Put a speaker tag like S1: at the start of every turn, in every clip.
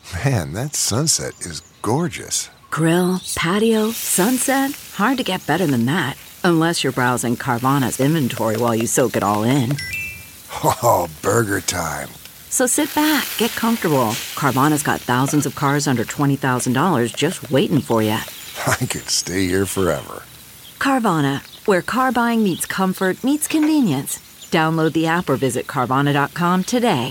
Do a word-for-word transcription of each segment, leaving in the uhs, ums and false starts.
S1: Man, that sunset is gorgeous.
S2: Grill, patio, sunset. Hard to get better than that. Unless you're browsing Carvana's inventory while you soak it all in.
S1: Oh, burger time.
S2: So sit back, get comfortable. Carvana's got thousands of cars under twenty thousand dollars just waiting for you.
S1: I could stay here forever.
S2: Carvana, where car buying meets comfort, meets convenience. Download the app or visit Carvana dot com today.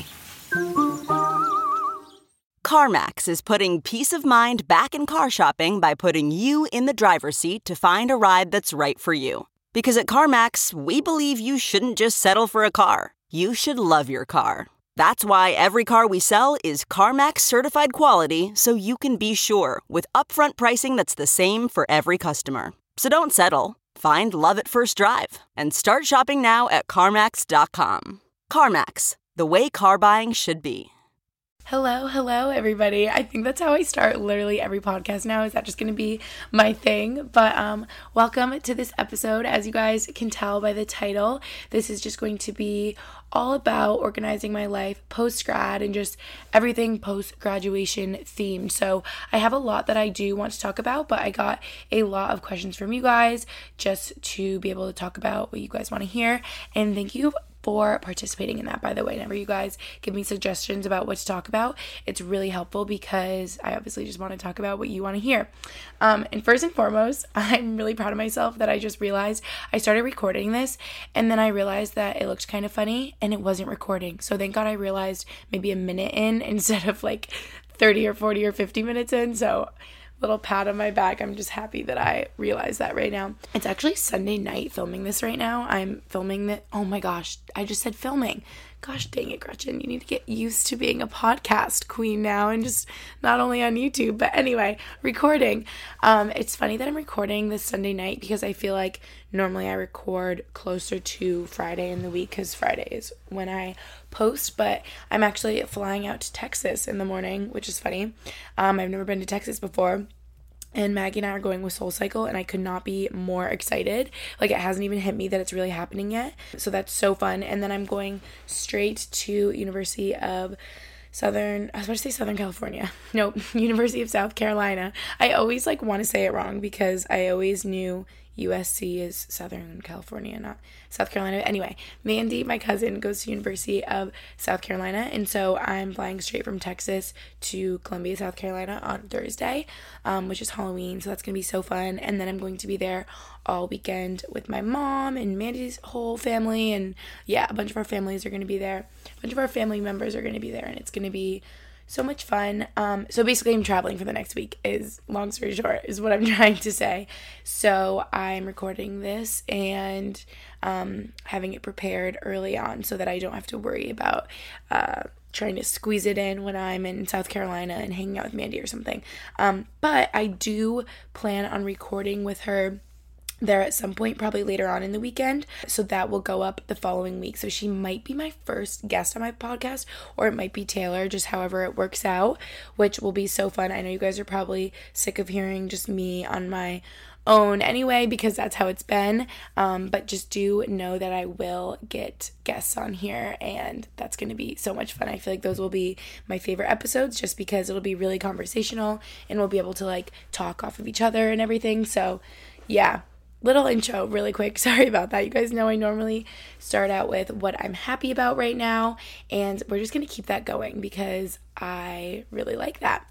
S3: CarMax is putting peace of mind back in car shopping by putting you in the driver's seat to find a ride that's right for you. Because at CarMax, we believe you shouldn't just settle for a car. You should love your car. That's why every car we sell is CarMax certified quality, so you can be sure with upfront pricing that's the same for every customer. So don't settle. Find love at first drive and start shopping now at CarMax dot com. CarMax, the way car buying should be.
S4: Hello, hello, everybody. I think that's how I start literally every podcast now. Is that just going to be my thing? But um, welcome to this episode. As you guys can tell by the title, this is just going to be all about organizing my life post-grad and just everything post-graduation themed. So I have a lot that I do want to talk about, but I got a lot of questions from you guys just to be able to talk about what you guys want to hear. And thank you for participating in that, by the way. Whenever you guys give me suggestions about what to talk about, it's really helpful because I obviously just want to talk about what you want to hear. Um, and first and foremost, I'm really proud of myself that I just realized I started recording this and then I realized that it looked kind of funny and it wasn't recording. So thank God I realized maybe a minute in instead of like thirty or forty or fifty minutes in. So little pat on my back. I'm just happy that I realized that right now. It's actually Sunday night filming this right now. I'm filming that. Oh my gosh, I just said filming. Gosh dang it, Gretchen. You need to get used to being a podcast queen now and just not only on YouTube, but anyway, recording. Um, it's funny that I'm recording this Sunday night because I feel like normally I record closer to Friday in the week because Friday is when I post, but I'm actually flying out to Texas in the morning, which is funny. Um, I've never been to Texas before. And Maggie and I are going with SoulCycle, and I could not be more excited. Like, it hasn't even hit me that it's really happening yet. So that's so fun. And then I'm going straight to University of Southern, I was about to say Southern California. Nope, University of South Carolina. I always, like, want to say it wrong because I always knew U S C is Southern California, not South Carolina. Anyway, Mandy, my cousin, goes to University of South Carolina, and so I'm flying straight from Texas to Columbia, South Carolina on Thursday, um, which is Halloween, so that's going to be so fun. And then I'm going to be there all weekend with my mom and Mandy's whole family, and yeah, a bunch of our families are going to be there. A bunch of our family members are going to be there, and it's going to be so much fun. Um, so basically I'm traveling for the next week is, long story short, is what I'm trying to say. So I'm recording this and um, having it prepared early on so that I don't have to worry about uh, trying to squeeze it in when I'm in South Carolina and hanging out with Mandy or something. Um, but I do plan on recording with her there at some point, probably later on in the weekend, so that will go up the following week. So she might be my first guest on my podcast, or it might be Taylor, just however it works out, which will be so fun. I know you guys are probably sick of hearing just me on my own anyway, because that's how it's been, um, but just do know that I will get guests on here, and that's going to be so much fun. I feel like those will be my favorite episodes just because it'll be really conversational, and we'll be able to like talk off of each other and everything. So yeah, little intro really quick. Sorry about that. You guys know I normally start out with what I'm happy about right now, and we're just going to keep that going because I really like that.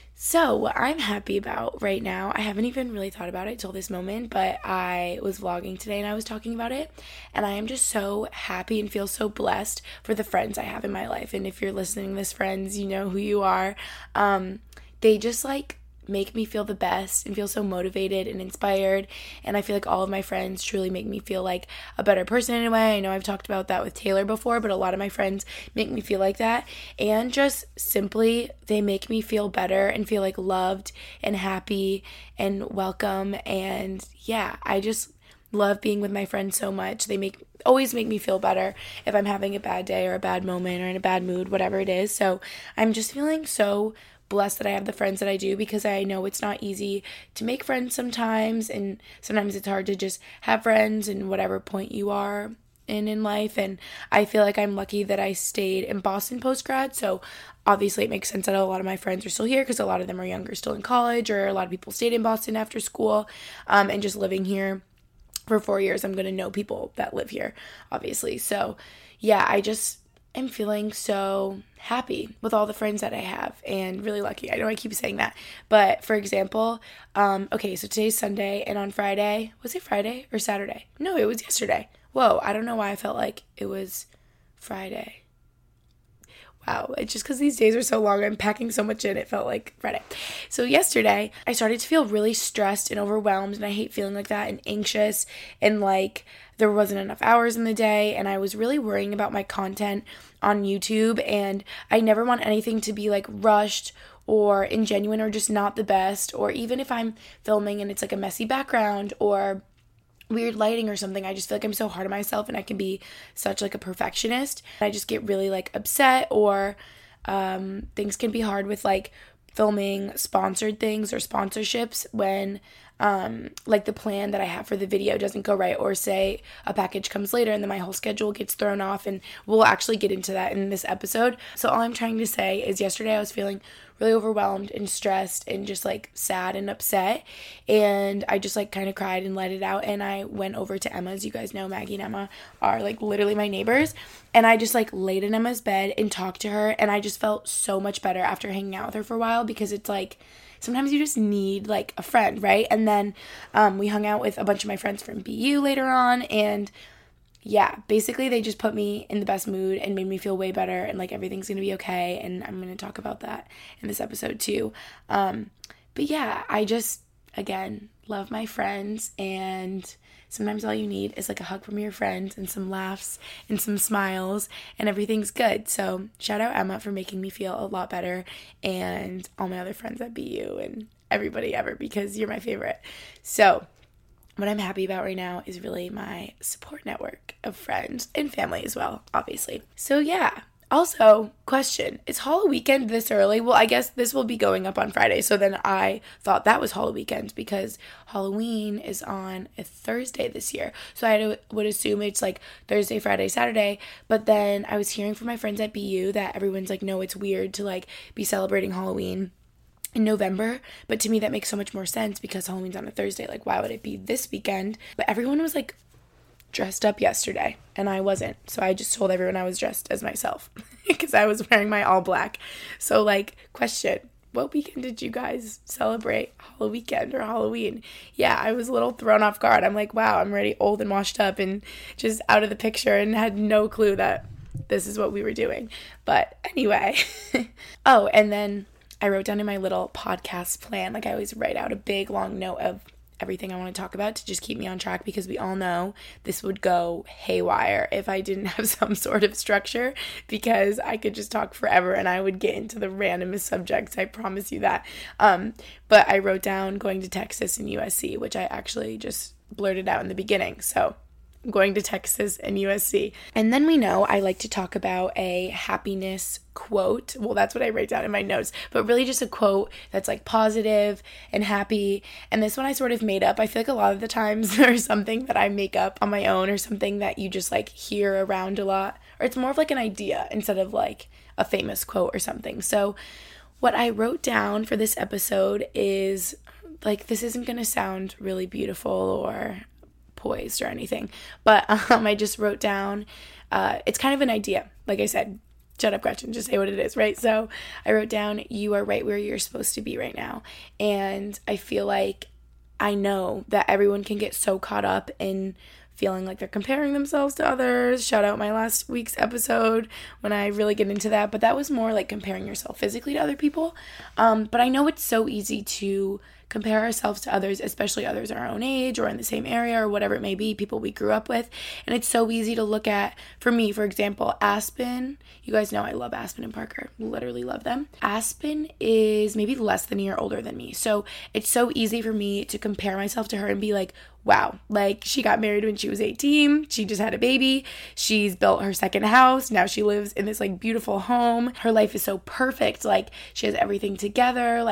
S4: So what I'm happy about right now, I haven't even really thought about it till this moment, but I was vlogging today and I was talking about it, and I am just so happy and feel so blessed for the friends I have in my life. And if you're listening to this, friends, you know who you are. Um, they just like make me feel the best and feel so motivated and inspired, and I feel like all of my friends truly make me feel like a better person in a way. I know I've talked about that with Taylor before, but a lot of my friends make me feel like that, and just simply they make me feel better and feel like loved and happy and welcome. And yeah, I just love being with my friends so much. They make always make me feel better if I'm having a bad day or a bad moment or in a bad mood, whatever it is. So I'm just feeling so blessed that I have the friends that I do, because I know it's not easy to make friends sometimes, and sometimes it's hard to just have friends in whatever point you are in in life, and I feel like I'm lucky that I stayed in Boston post-grad, so obviously it makes sense that a lot of my friends are still here because a lot of them are younger, still in college, or a lot of people stayed in Boston after school, um, and just living here for four years, I'm going to know people that live here, obviously. So yeah, I just am feeling so happy with all the friends that I have and really lucky. I know I keep saying that, but for example, um, okay, so today's Sunday, and on Friday, was it Friday or Saturday? No, it was yesterday. Whoa, I don't know why I felt like it was Friday. Wow, it's just because these days are so long, I'm packing so much in, it felt like Friday. So yesterday, I started to feel really stressed and overwhelmed, and I hate feeling like that, and anxious, and like there wasn't enough hours in the day, and I was really worrying about my content on YouTube, and I never want anything to be like rushed or ingenuine or just not the best, or even if I'm filming and it's like a messy background or weird lighting or something, I just feel like I'm so hard on myself, and I can be such like a perfectionist. I just get really like upset, or um, things can be hard with like filming sponsored things or sponsorships when um, like the plan that I have for the video doesn't go right, or say a package comes later and then my whole schedule gets thrown off, and we'll actually get into that in this episode. So all I'm trying to say is yesterday I was feeling really overwhelmed and stressed and just like sad and upset, and I just like kind of cried and let it out, and I went over to Emma's. You guys know Maggie and Emma are like literally my neighbors, and I just like laid in Emma's bed and talked to her, and I just felt so much better after hanging out with her for a while, because it's like sometimes you just need like a friend, right? And then um, we hung out with a bunch of my friends from B U later on, and yeah, basically they just put me in the best mood and made me feel way better, and like everything's gonna be okay, and I'm gonna talk about that in this episode too. Um, but yeah, I just, again, love my friends, and sometimes all you need is like a hug from your friends and some laughs and some smiles, and everything's good. So shout out Emma for making me feel a lot better, and all my other friends at B U and everybody ever, because you're my favorite. So what I'm happy about right now is really my support network of friends and family as well, obviously. So yeah. Also, question, is Halloween weekend this early? Well, I guess this will be going up on Friday, so then I thought that was Halloween weekend because Halloween is on a Thursday this year. So I would assume it's like Thursday, Friday, Saturday, but then I was hearing from my friends at B U that everyone's like, no, it's weird to like be celebrating Halloween in November, but to me that makes so much more sense because Halloween's on a Thursday. Like, why would it be this weekend? But everyone was like dressed up yesterday, and I wasn't, so I just told everyone I was dressed as myself because I was wearing my all black. So like, question, what weekend did you guys celebrate Halloween weekend or Halloween? Yeah, I was a little thrown off guard. I'm like, wow, I'm already old and washed up and just out of the picture, and had no clue that this is what we were doing. But anyway. Oh, and then I wrote down in my little podcast plan, like I always write out a big long note of everything I want to talk about to just keep me on track, because we all know this would go haywire if I didn't have some sort of structure, because I could just talk forever and I would get into the randomest subjects, I promise you that. Um, but I wrote down going to Texas and U S C, which I actually just blurted out in the beginning. So I'm going to Texas and U S C. And then we know I like to talk about a happiness quote. Well, that's what I write down in my notes, but really just a quote that's like positive and happy. And this one I sort of made up. I feel like a lot of the times there's something that I make up on my own, or something that you just like hear around a lot, or it's more of like an idea instead of like a famous quote or something. So what I wrote down for this episode is like, this isn't going to sound really beautiful or poised or anything, but um, I just wrote down, uh, it's kind of an idea. Like I said, shut up, Gretchen, just say what it is, right? So I wrote down, you are right where you're supposed to be right now. And I feel like I know that everyone can get so caught up in feeling like they're comparing themselves to others. Shout out my last week's episode when I really get into that, but that was more like comparing yourself physically to other people. Um, but I know it's so easy to compare ourselves to others, especially others our own age or in the same area or whatever it may be, people we grew up with. And it's so easy to look at, for me, for example, Aspen. You guys know I love Aspen and Parker. Literally love them. Aspen is maybe less than a year older than me. So it's so easy for me to compare myself to her and be like, wow, like she got married when she was eighteen. She just had a baby. She's built her second house. Now she lives in this like beautiful home. Her life is so perfect. Like she has everything together. Like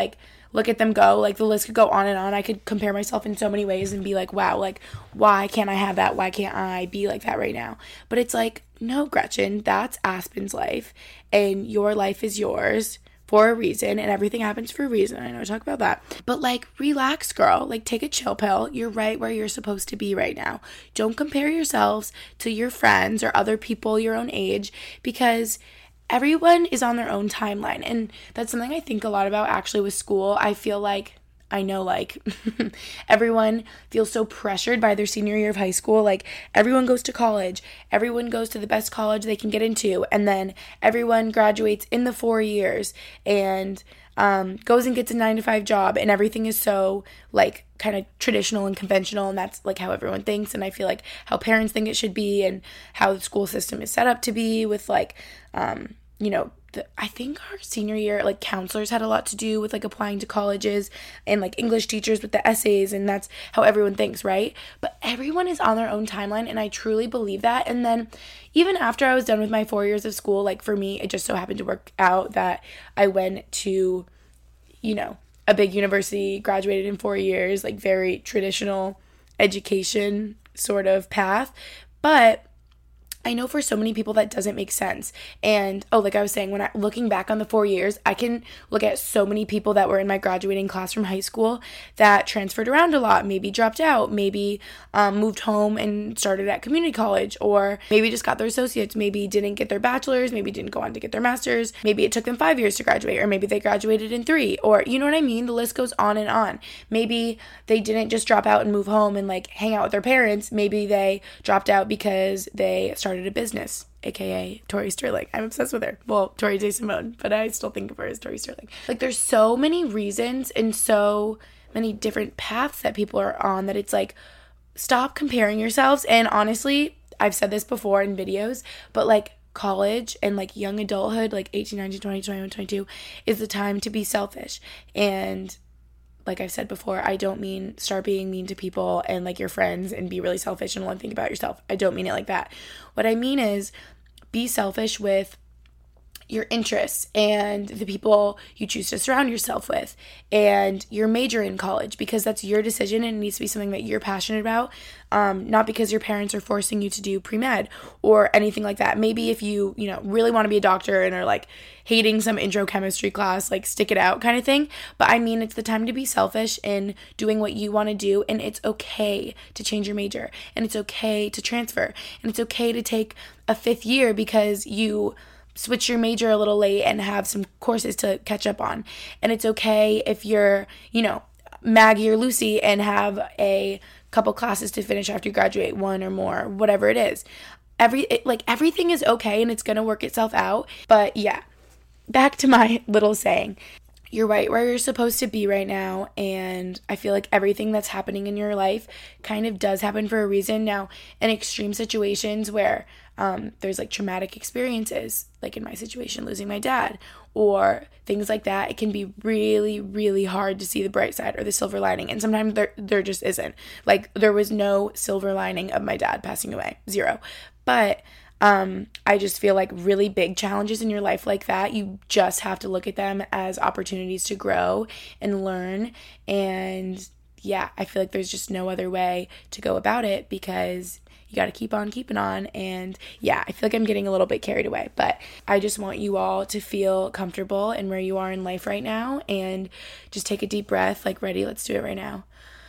S4: look at them go. Like, the list could go on and on. I could compare myself in so many ways and be like, wow, like, why can't I have that? Why can't I be like that right now? But it's like, no, Gretchen, that's Aspen's life, and your life is yours for a reason, and everything happens for a reason. I know I talk about that. But, like, relax, girl. Like, take a chill pill. You're right where you're supposed to be right now. Don't compare yourselves to your friends or other people your own age, because everyone is on their own timeline. And that's something I think a lot about actually with school. I feel like, I know, like, everyone feels so pressured by their senior year of high school. Like, everyone goes to college. Everyone goes to the best college they can get into. And then everyone graduates in the four years and um, goes and gets a nine to five job. And everything is so, like, kind of traditional and conventional. And that's, like, how everyone thinks. And I feel like how parents think it should be and how the school system is set up to be with, like, um, you know, The, I think our senior year, like, counselors had a lot to do with, like, applying to colleges, and, like, English teachers with the essays, and that's how everyone thinks, right? But everyone is on their own timeline, and I truly believe that. And then even after I was done with my four years of school, like, for me, it just so happened to work out that I went to, you know, a big university, graduated in four years, like, very traditional education sort of path. But I know for so many people that doesn't make sense. And, oh, like I was saying, when I looking back on the four years, I can look at so many people that were in my graduating class from high school that transferred around a lot, maybe dropped out, maybe um, moved home and started at community college, or maybe just got their associates, maybe didn't get their bachelor's, maybe didn't go on to get their master's, maybe it took them five years to graduate, or maybe they graduated in three, or, you know what I mean? The list goes on and on. Maybe they didn't just drop out and move home and, like, hang out with their parents. Maybe they dropped out because they started a business, aka Tori Sterling. I'm obsessed with her. Well, Tori J. Simone, but I still think of her as Tori Sterling. Like, there's so many reasons and so many different paths that people are on that it's like, stop comparing yourselves. And honestly, I've said this before in videos, but, like, college and, like, young adulthood, like eighteen, nineteen, twenty, twenty-one, twenty-two, is the time to be selfish. And like I've said before, I don't mean start being mean to people and, like, your friends and be really selfish and only think about yourself. I don't mean it like that. What I mean is be selfish with your interests and the people you choose to surround yourself with and your major in college, because that's your decision and it needs to be something that you're passionate about, um, not because your parents are forcing you to do pre-med or anything like that. Maybe if you, you know, really want to be a doctor and are, like, hating some intro chemistry class, like, stick it out kind of thing. But I mean, it's the time to be selfish in doing what you want to do, and it's okay to change your major, and it's okay to transfer, and it's okay to take a fifth year because you switch your major a little late and have some courses to catch up on. And it's okay if you're, you know, Maggie or Lucy and have a couple classes to finish after you graduate, one or more, whatever it is. Every it, like everything is okay and it's going to work itself out. But yeah, back to my little saying. You're right where you're supposed to be right now, and I feel like everything that's happening in your life kind of does happen for a reason. Now, in extreme situations where um, there's, like, traumatic experiences, like in my situation, losing my dad, or things like that, it can be really, really hard to see the bright side or the silver lining, and sometimes there, there just isn't. Like, there was no silver lining of my dad passing away. Zero. But Um, I just feel like really big challenges in your life like that, you just have to look at them as opportunities to grow and learn. And yeah, I feel like there's just no other way to go about it, because you got to keep on keeping on. And yeah, I feel like I'm getting a little bit carried away, but I just want you all to feel comfortable in where you are in life right now, and just take a deep breath. Like, ready? Let's do it right now.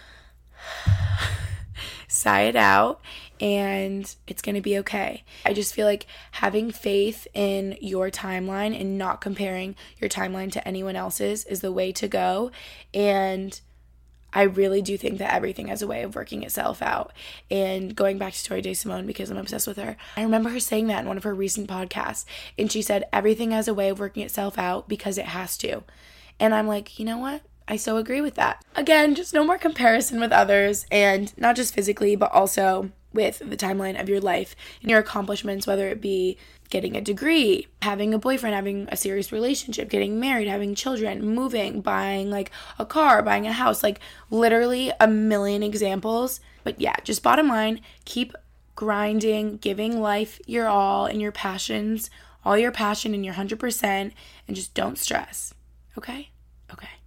S4: Sigh it out, and it's going to be okay. I just feel like having faith in your timeline and not comparing your timeline to anyone else's is the way to go. And I really do think that everything has a way of working itself out. And going back to Tori J. Simone, because I'm obsessed with her, I remember her saying that in one of her recent podcasts. And she said, everything has a way of working itself out because it has to. And I'm like, you know what? I so agree with that. Again, just no more comparison with others, and not just physically, but also with the timeline of your life and your accomplishments, whether it be getting a degree, having a boyfriend, having a serious relationship, getting married, having children, moving, buying, like, a car, buying a house, like, literally a million examples. But yeah, just bottom line, keep grinding, giving life your all and your passions, all your passion and your one hundred percent, and just don't stress. Okay? Okay.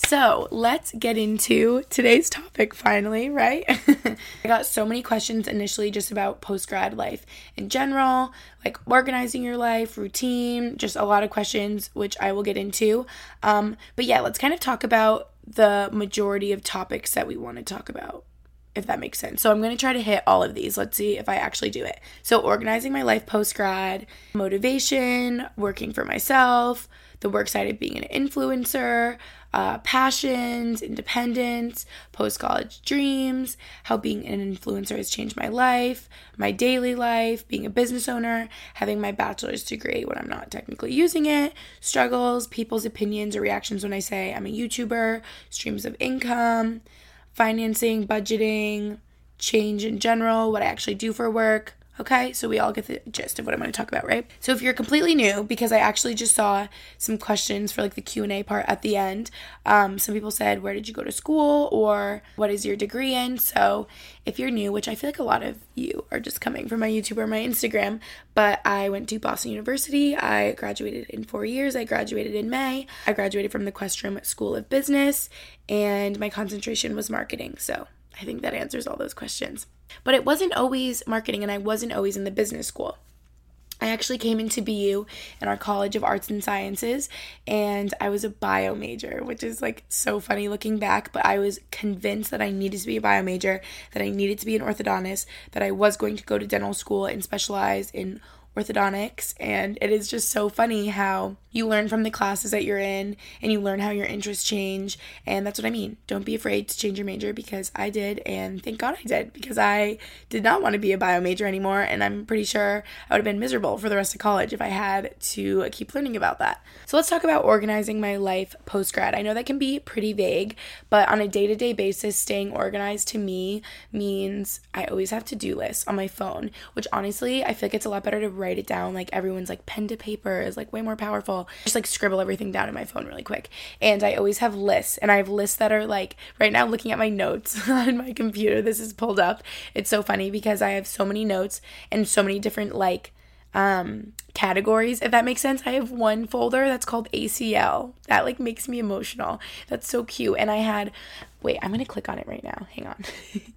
S4: So let's get into today's topic finally, right? I got so many questions initially just about post-grad life in general, like organizing your life, routine, just a lot of questions, which I will get into. Um, but yeah, let's kind of talk about the majority of topics that we want to talk about, if that makes sense. So I'm going to try to hit all of these. Let's see if I actually do it. So organizing my life post-grad, motivation, working for myself, the work side of being an influencer, uh, passions, independence, post-college dreams, how being an influencer has changed my life, my daily life, being a business owner, having my bachelor's degree when I'm not technically using it, struggles, people's opinions or reactions when I say I'm a YouTuber, streams of income, financing, budgeting, change in general, what I actually do for work. Okay, so we all get the gist of what I'm going to talk about, right? So if you're completely new, because I actually just saw some questions for like the Q and A part at the end, um, some people said, where did you go to school, or what is your degree in? So if you're new, which I feel like a lot of you are just coming from my YouTube or my Instagram, but I went to Boston University. I graduated in four years. I graduated in May. I graduated from the Questrom School of Business, and my concentration was marketing. So I think that answers all those questions. But it wasn't always marketing, and I wasn't always in the business school. I actually came into B U in our College of Arts and Sciences, and I was a bio major, which is like so funny looking back, but I was convinced that I needed to be a bio major, that I needed to be an orthodontist, that I was going to go to dental school and specialize in orthodontics. And it is just so funny how you learn from the classes that you're in, and you learn how your interests change. And that's what I mean. Don't be afraid to change your major, because I did, and thank God I did, because I did not want to be a bio major anymore, and I'm pretty sure I would have been miserable for the rest of college if I had to keep learning about that. So let's talk about organizing my life post-grad. I know that can be pretty vague, but on a day-to-day basis, staying organized to me means I always have to-do lists on my phone, which honestly, I feel like it's a lot better to write it down. Like everyone's like pen to paper is like way more powerful. Just like scribble everything down in my phone really quick. And I always have lists, and I have lists that are like, right now looking at my notes on my computer, this is pulled up. It's so funny because I have so many notes and so many different like um categories, if that makes sense. I have one folder that's called A C L. That like makes me emotional. That's so cute. And I had, wait, I'm gonna click on it right now. Hang on.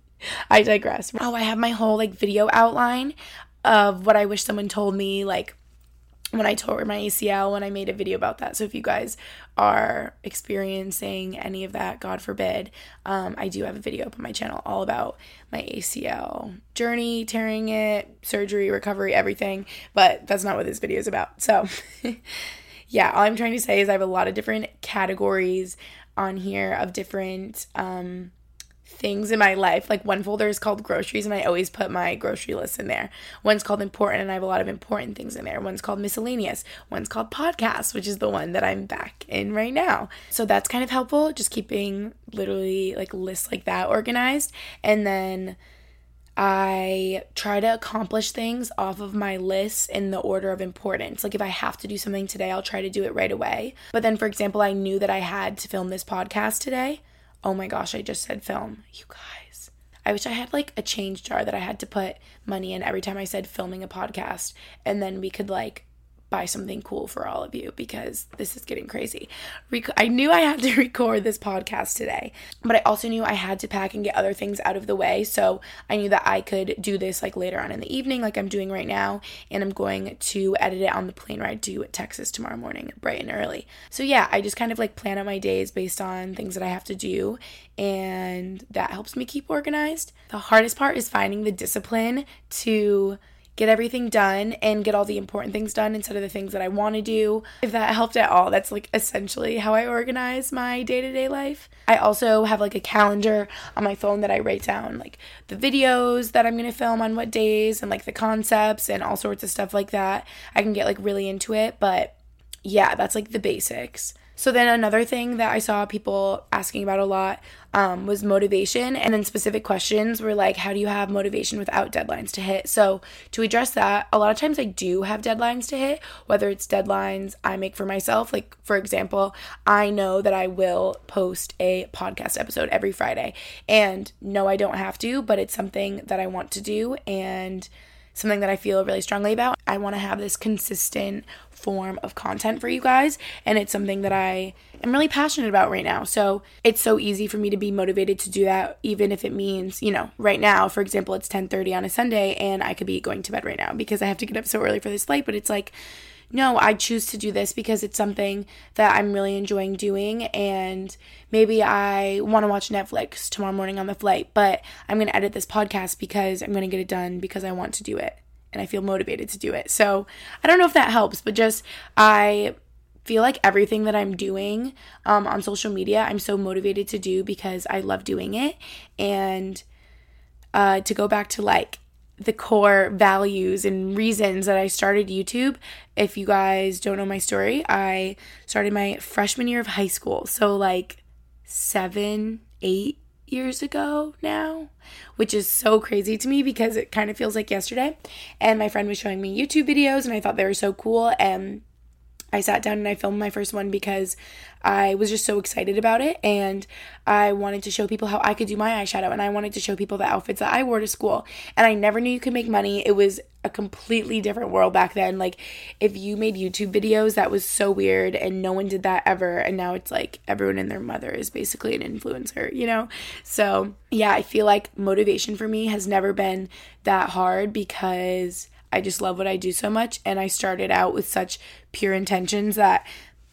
S4: I digress. Oh, I have my whole like video outline of what I wish someone told me, like when I tore my A C L, when I made a video about that. So if you guys are experiencing any of that, God forbid, um, I do have a video up on my channel all about my A C L journey, tearing it, surgery, recovery, everything. But that's not what this video is about. So yeah, all I'm trying to say is I have a lot of different categories on here of different um things in my life. Like one folder is called groceries, and I always put my grocery list in there. One's called important, and I have a lot of important things in there. One's called miscellaneous. One's called podcasts, which is the one that I'm back in right now. So that's kind of helpful, just keeping literally like lists like that organized. And then I try to accomplish things off of my lists in the order of importance. Like if I have to do something today, I'll try to do it right away. But then, for example, I knew that I had to film this podcast today. Oh my gosh, I just said film. You guys, I wish I had like a change jar that I had to put money in every time I said filming a podcast, and then we could like buy something cool for all of you, because this is getting crazy. Rec- I knew I had to record this podcast today, but I also knew I had to pack and get other things out of the way. So I knew that I could do this like later on in the evening, like I'm doing right now, and I'm going to edit it on the plane ride to Texas tomorrow morning, bright and early. So yeah, I just kind of like plan out my days based on things that I have to do, and that helps me keep organized. The hardest part is finding the discipline to get everything done and get all the important things done instead of the things that I want to do. If that helped at all, that's like essentially how I organize my day-to-day life. I also have like a calendar on my phone that I write down like the videos that I'm going to film on what days, and like the concepts and all sorts of stuff like that. I can get like really into it, but yeah, that's like the basics. So then another thing that I saw people asking about a lot um, was motivation, and then specific questions were like, how do you have motivation without deadlines to hit? So to address that, a lot of times I do have deadlines to hit, whether it's deadlines I make for myself. Like, for example, I know that I will post a podcast episode every Friday, and no, I don't have to, but it's something that I want to do, and something that I feel really strongly about. I want to have this consistent form of content for you guys, and it's something that I am really passionate about right now. So it's so easy for me to be motivated to do that, even if it means, you know, right now, for example, it's ten thirty on a Sunday and I could be going to bed right now because I have to get up so early for this flight. But it's like, no, I choose to do this because it's something that I'm really enjoying doing, and maybe I want to watch Netflix tomorrow morning on the flight, but I'm going to edit this podcast because I'm going to get it done because I want to do it and I feel motivated to do it. So I don't know if that helps, but just I feel like everything that I'm doing um, on social media, I'm so motivated to do because I love doing it. And uh, to go back to like the core values and reasons that I started YouTube. If you guys don't know my story, I started my freshman year of high school. So like seven, eight years ago now, which is so crazy to me because it kind of feels like yesterday. And my friend was showing me YouTube videos and I thought they were so cool. And I sat down and I filmed my first one because I was just so excited about it, and I wanted to show people how I could do my eyeshadow, and I wanted to show people the outfits that I wore to school. And I never knew you could make money. It was a completely different world back then. Like, if you made YouTube videos, that was so weird, and no one did that ever. And now it's like everyone and their mother is basically an influencer, you know? So yeah, I feel like motivation for me has never been that hard because I just love what I do so much, and I started out with such pure intentions that,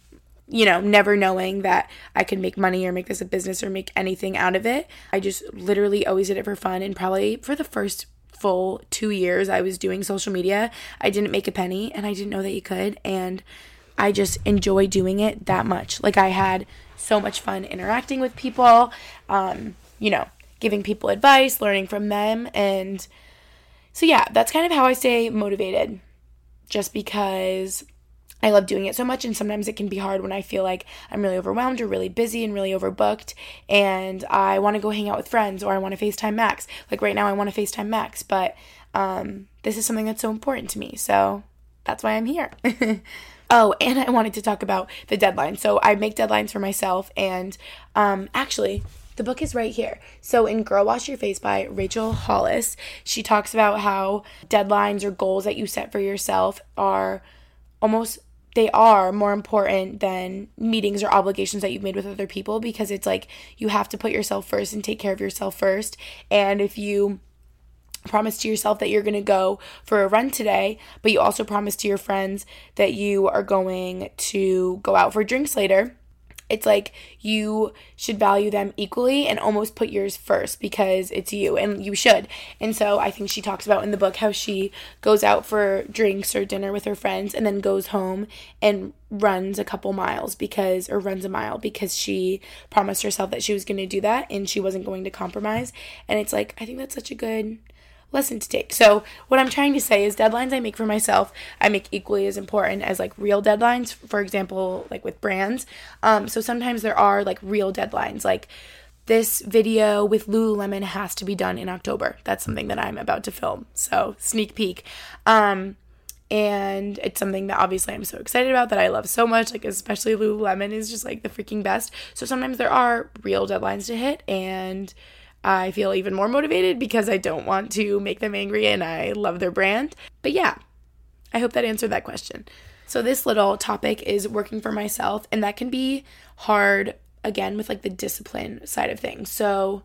S4: you know, never knowing that I could make money or make this a business or make anything out of it. I just literally always did it for fun, and probably for the first full two years I was doing social media, I didn't make a penny, and I didn't know that you could, and I just enjoy doing it that much. Like, I had so much fun interacting with people, um, you know, giving people advice, learning from them, and so yeah, that's kind of how I stay motivated, just because I love doing it so much, and sometimes it can be hard when I feel like I'm really overwhelmed or really busy and really overbooked, and I want to go hang out with friends, or I want to FaceTime Max. Like right now I want to FaceTime Max, but um, this is something that's so important to me, so that's why I'm here. Oh, and I wanted to talk about the deadline. So I make deadlines for myself, and um, actually, the book is right here. So in Girl Wash Your Face by Rachel Hollis, she talks about how deadlines or goals that you set for yourself are almost, they are more important than meetings or obligations that you've made with other people, because it's like you have to put yourself first and take care of yourself first. And if you promise to yourself that you're going to go for a run today, but you also promise to your friends that you are going to go out for drinks later, it's like you should value them equally and almost put yours first because it's you, and you should. And so I think she talks about in the book how she goes out for drinks or dinner with her friends and then goes home and runs a couple miles because, or runs a mile because she promised herself that she was going to do that and she wasn't going to compromise. And it's like, I think that's such a good lesson to take. So what I'm trying to say is deadlines I make for myself, I make equally as important as like real deadlines, for example, like with brands. Um, so sometimes there are like real deadlines, like this video with Lululemon has to be done in October. That's something that I'm about to film. So sneak peek. Um, and it's something that obviously I'm so excited about, that I love so much, like especially Lululemon is just like the freaking best. So sometimes there are real deadlines to hit, and I feel even more motivated because I don't want to make them angry and I love their brand. But yeah, I hope that answered that question. So this little topic is working for myself, and that can be hard, again, with like the discipline side of things. So,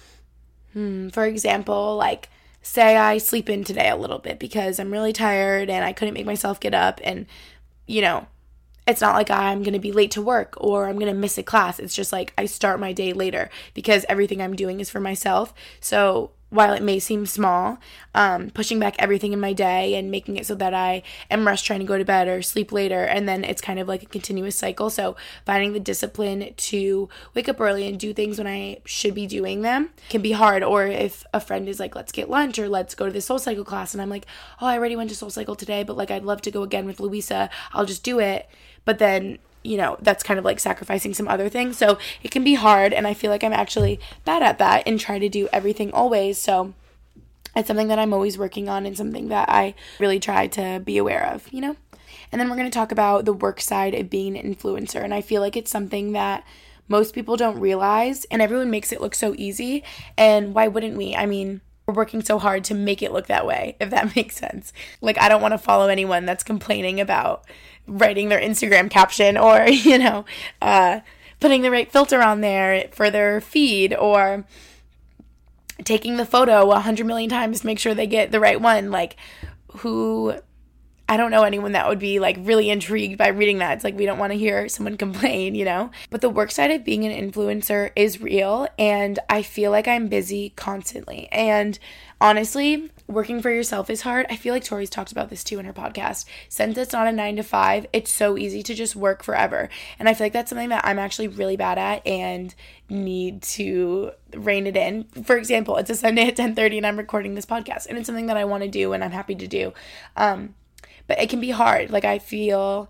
S4: hmm, for example, like say I sleep in today a little bit because I'm really tired and I couldn't make myself get up, and, you know, it's not like I'm going to be late to work or I'm going to miss a class. It's just like I start my day later because everything I'm doing is for myself. So while it may seem small, um, pushing back everything in my day and making it so that I am rushed trying to go to bed or sleep later, and then it's kind of like a continuous cycle. So finding the discipline to wake up early and do things when I should be doing them can be hard. Or if a friend is like, let's get lunch or let's go to the SoulCycle class, and I'm like, oh, I already went to SoulCycle today, but like I'd love to go again with Louisa, I'll just do it. But then, you know, that's kind of like sacrificing some other things. So it can be hard, and I feel like I'm actually bad at that and try to do everything always. So it's something that I'm always working on and something that I really try to be aware of, you know? And then we're going to talk about the work side of being an influencer. And I feel like it's something that most people don't realize, and everyone makes it look so easy. And why wouldn't we? I mean, we're working so hard to make it look that way, if that makes sense. Like, I don't want to follow anyone that's complaining about writing their Instagram caption or, you know, uh, putting the right filter on there for their feed, or taking the photo a hundred million times to make sure they get the right one. Like, who, I don't know anyone that would be like really intrigued by reading that. It's like, we don't want to hear someone complain, you know? But the work side of being an influencer is real, and I feel like I'm busy constantly. And honestly, working for yourself is hard. I feel like Tori's talked about this too in her podcast. Since it's not a nine to five, it's so easy to just work forever. And I feel like that's something that I'm actually really bad at and need to rein it in. For example, it's a Sunday at ten thirty and I'm recording this podcast, and it's something that I want to do and I'm happy to do. Um, but it can be hard. Like, I feel,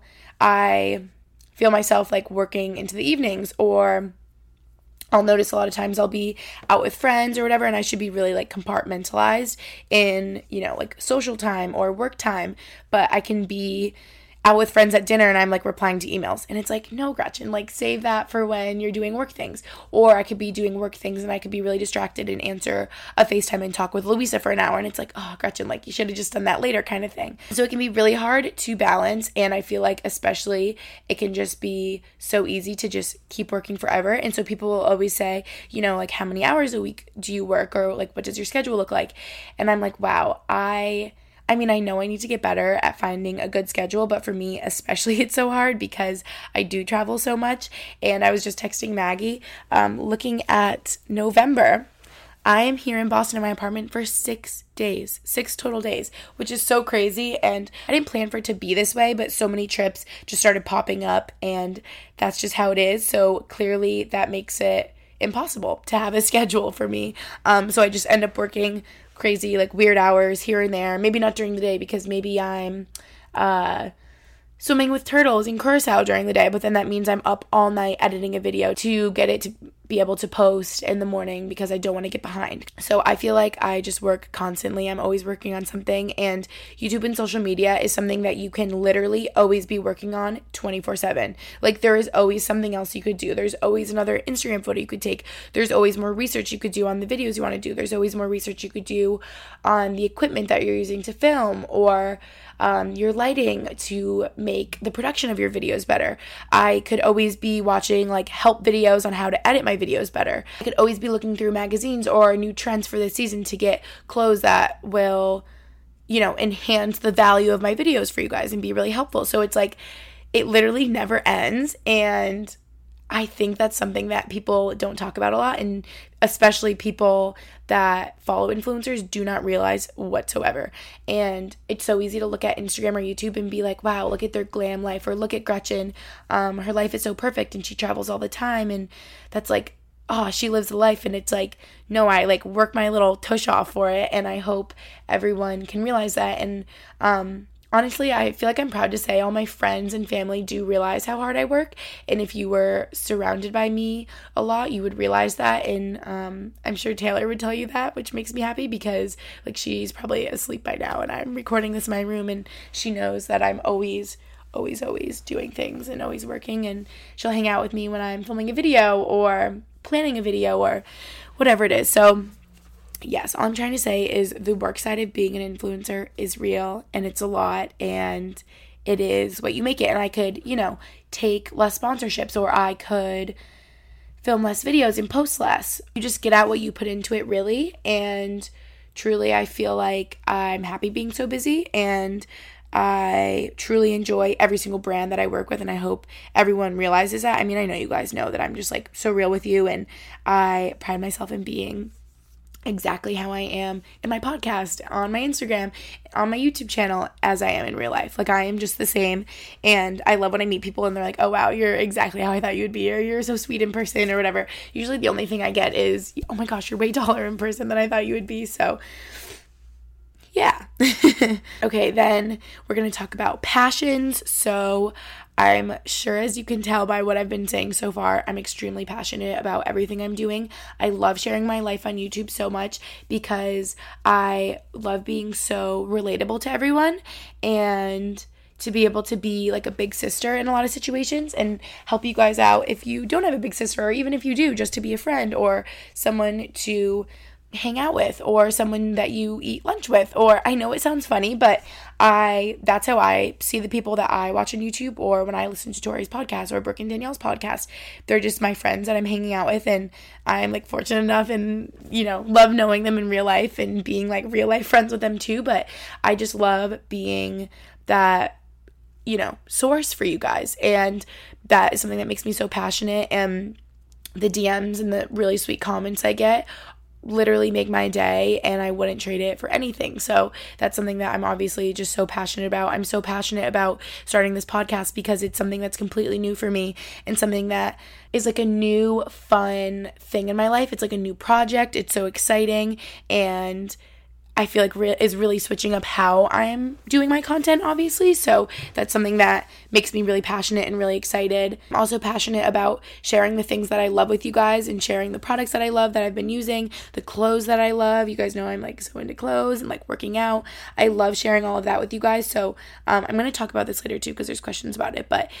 S4: I feel myself like working into the evenings, or I'll notice a lot of times I'll be out with friends or whatever, and I should be really like compartmentalized in, you know, like social time or work time, but I can be out with friends at dinner and I'm like replying to emails, and it's like, no, Gretchen, like save that for when you're doing work things. Or I could be doing work things and I could be really distracted and answer a FaceTime and talk with Louisa for an hour, and it's like, oh, Gretchen, like you should have just done that later kind of thing. So it can be really hard to balance, and I feel like especially it can just be so easy to just keep working forever. And so people will always say, you know, like, how many hours a week do you work, or like what does your schedule look like? And I'm like, wow, I I mean, I know I need to get better at finding a good schedule, but for me especially, it's so hard because I do travel so much. And I was just texting Maggie, um, looking at November. I am here in Boston in my apartment for six days, six total days, which is so crazy. And I didn't plan for it to be this way, but so many trips just started popping up, and that's just how it is. So clearly that makes it impossible to have a schedule for me. Um, so I just end up working crazy, like weird hours here and there. Maybe not during the day, because maybe I'm uh, swimming with turtles in Curacao during the day, but then that means I'm up all night editing a video to get it to be able to post in the morning because I don't want to get behind. So I feel like I just work constantly. I'm always working on something, and YouTube and social media is something that you can literally always be working on twenty-four seven. Like, there is always something else you could do. There's always another Instagram photo you could take. There's always more research you could do on the videos you want to do. There's always more research you could do on the equipment that you're using to film, or um, your lighting to make the production of your videos better. I could always be watching like help videos on how to edit my videos better. I could always be looking through magazines or new trends for this season to get clothes that will, you know, enhance the value of my videos for you guys and be really helpful. So it's like, it literally never ends. And I think that's something that people don't talk about a lot, and especially people that follow influencers do not realize whatsoever. And it's so easy to look at Instagram or YouTube and be like, wow, look at their glam life, or look at Gretchen, um, her life is so perfect and she travels all the time, and that's like, oh, she lives a life. And it's like, no, I like work my little tush off for it, and I hope everyone can realize that. And um honestly, I feel like I'm proud to say all my friends and family do realize how hard I work. And if you were surrounded by me a lot, you would realize that. And um, I'm sure Taylor would tell you that, which makes me happy because like she's probably asleep by now and I'm recording this in my room, and she knows that I'm always, always, always doing things and always working. And she'll hang out with me when I'm filming a video or planning a video or whatever it is. So yes, all I'm trying to say is the work side of being an influencer is real, and it's a lot, and it is what you make it. And I could, you know, take less sponsorships, or I could film less videos and post less. You just get out what you put into it, really. And truly, I feel like I'm happy being so busy, and I truly enjoy every single brand that I work with, and I hope everyone realizes that. I mean, I know you guys know that I'm just like so real with you, and I pride myself in being exactly how I am in my podcast, on my Instagram, on my YouTube channel, as I am in real life. Like, I am just the same, and I love when I meet people and they're like, oh wow, you're exactly how I thought you would be, or you're so sweet in person, or whatever. Usually the only thing I get is, oh my gosh, you're way taller in person than I thought you would be. So yeah. Okay, then we're going to talk about passions. So I'm sure, as you can tell by what I've been saying so far, I'm extremely passionate about everything I'm doing. I love sharing my life on YouTube so much because I love being so relatable to everyone, and to be able to be like a big sister in a lot of situations and help you guys out if you don't have a big sister, or even if you do, just to be a friend or someone to hang out with, or someone that you eat lunch with. Or I know it sounds funny, but I that's how I see the people that I watch on YouTube, or when I listen to Tori's podcast or Brooke and Danielle's podcast. They're just my friends that I'm hanging out with, and I'm like fortunate enough and, you know, love knowing them in real life and being like real life friends with them too. But I just love being that, you know, source for you guys, and that is something that makes me so passionate. And the D Ms and the really sweet comments I get literally make my day, and I wouldn't trade it for anything. So that's something that I'm obviously just so passionate about. I'm so passionate about starting this podcast because it's something that's completely new for me, and something that is like a new fun thing in my life. It's like a new project. It's so exciting, and I feel like re- is really switching up how I'm doing my content, obviously. So that's something that makes me really passionate and really excited. I'm also passionate about sharing the things that I love with you guys, and sharing the products that I love that I've been using, the clothes that I love. You guys know I'm like so into clothes and like working out. I love sharing all of that with you guys. So um, I'm going to talk about this later too, because there's questions about it. But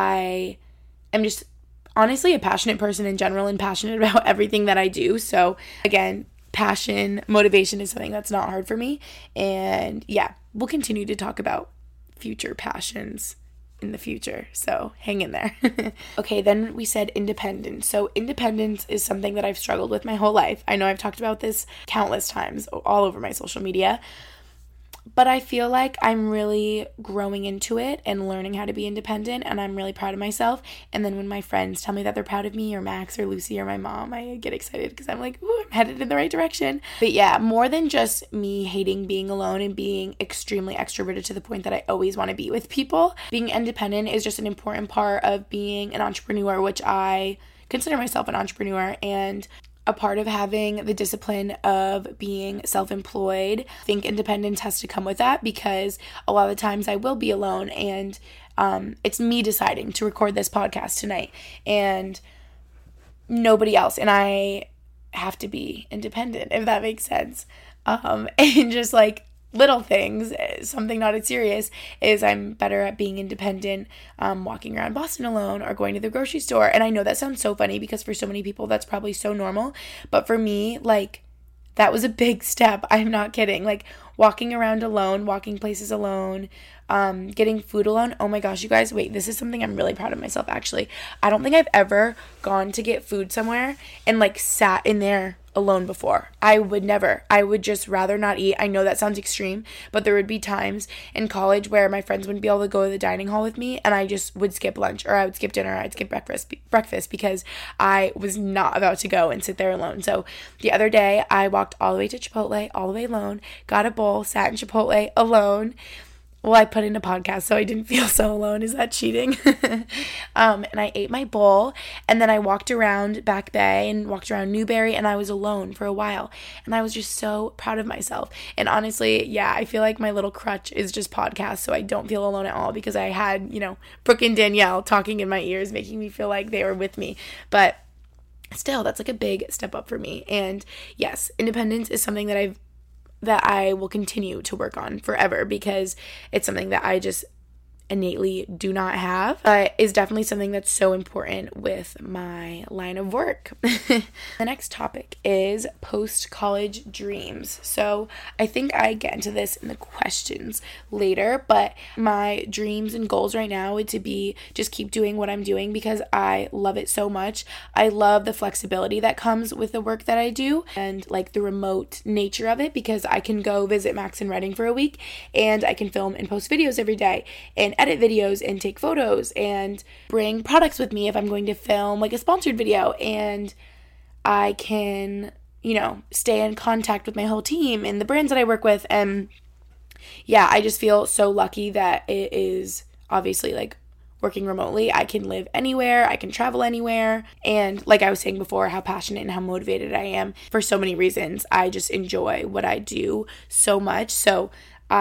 S4: I am just honestly a passionate person in general, and passionate about everything that I do. So again, passion, motivation is something that's not hard for me. And yeah, we'll continue to talk about future passions in the future. So hang in there. Okay, then we said independence. So independence is something that I've struggled with my whole life. I know I've talked about this countless times all over my social media, but I feel like I'm really growing into it and learning how to be independent, and I'm really proud of myself. And then when my friends tell me that they're proud of me, or Max or Lucy or my mom, I get excited because I'm like, ooh, I'm headed in the right direction. But yeah, more than just me hating being alone and being extremely extroverted to the point that I always want to be with people, being independent is just an important part of being an entrepreneur, which I consider myself an entrepreneur, and a part of having the discipline of being self-employed. I think independence has to come with that, because a lot of the times I will be alone, and um, it's me deciding to record this podcast tonight and nobody else, and I have to be independent, if that makes sense. Um, and just like little things, something not as serious, is I'm better at being independent, um, walking around Boston alone, or going to the grocery store. And I know that sounds so funny, because for so many people that's probably so normal, but for me, like, that was a big step. I'm not kidding. Like, walking around alone, walking places alone, um, getting food alone. Oh my gosh, you guys, wait, this is something I'm really proud of myself, actually. I don't think I've ever gone to get food somewhere and like sat in there alone before. I would never. I would just rather not eat. I know that sounds extreme, but there would be times in college where my friends wouldn't be able to go to the dining hall with me, and I just would skip lunch, or I would skip dinner, or I'd skip breakfast breakfast because I was not about to go and sit there alone. So the other day, I walked all the way to Chipotle, all the way alone, got a bowl, sat in Chipotle alone. Well, I put in a podcast, so I didn't feel so alone. Is that cheating? um, and I ate my bowl, and then I walked around Back Bay and walked around Newberry, and I was alone for a while. And I was just so proud of myself. And honestly, yeah, I feel like my little crutch is just podcasts, so I don't feel alone at all, because I had, you know, Brooke and Danielle talking in my ears, making me feel like they were with me. But still, that's like a big step up for me. And yes, independence is something that I've that I will continue to work on forever, because it's something that I just innately do not have, but is definitely something that's so important with my line of work. The next topic is post-college dreams. So I think I get into this in the questions later, but my dreams and goals right now would to be just keep doing what I'm doing, because I love it so much. I love the flexibility that comes with the work that I do, and like the remote nature of it, because I can go visit Max in Reading for a week, and I can film and post videos every day, and edit videos and take photos, and bring products with me if I'm going to film like a sponsored video, and I can, you know, stay in contact with my whole team and the brands that I work with. And yeah, I just feel so lucky that it is obviously like working remotely. I can live anywhere, I can travel anywhere, and like I was saying before, how passionate and how motivated I am for so many reasons. I just enjoy what I do so much. So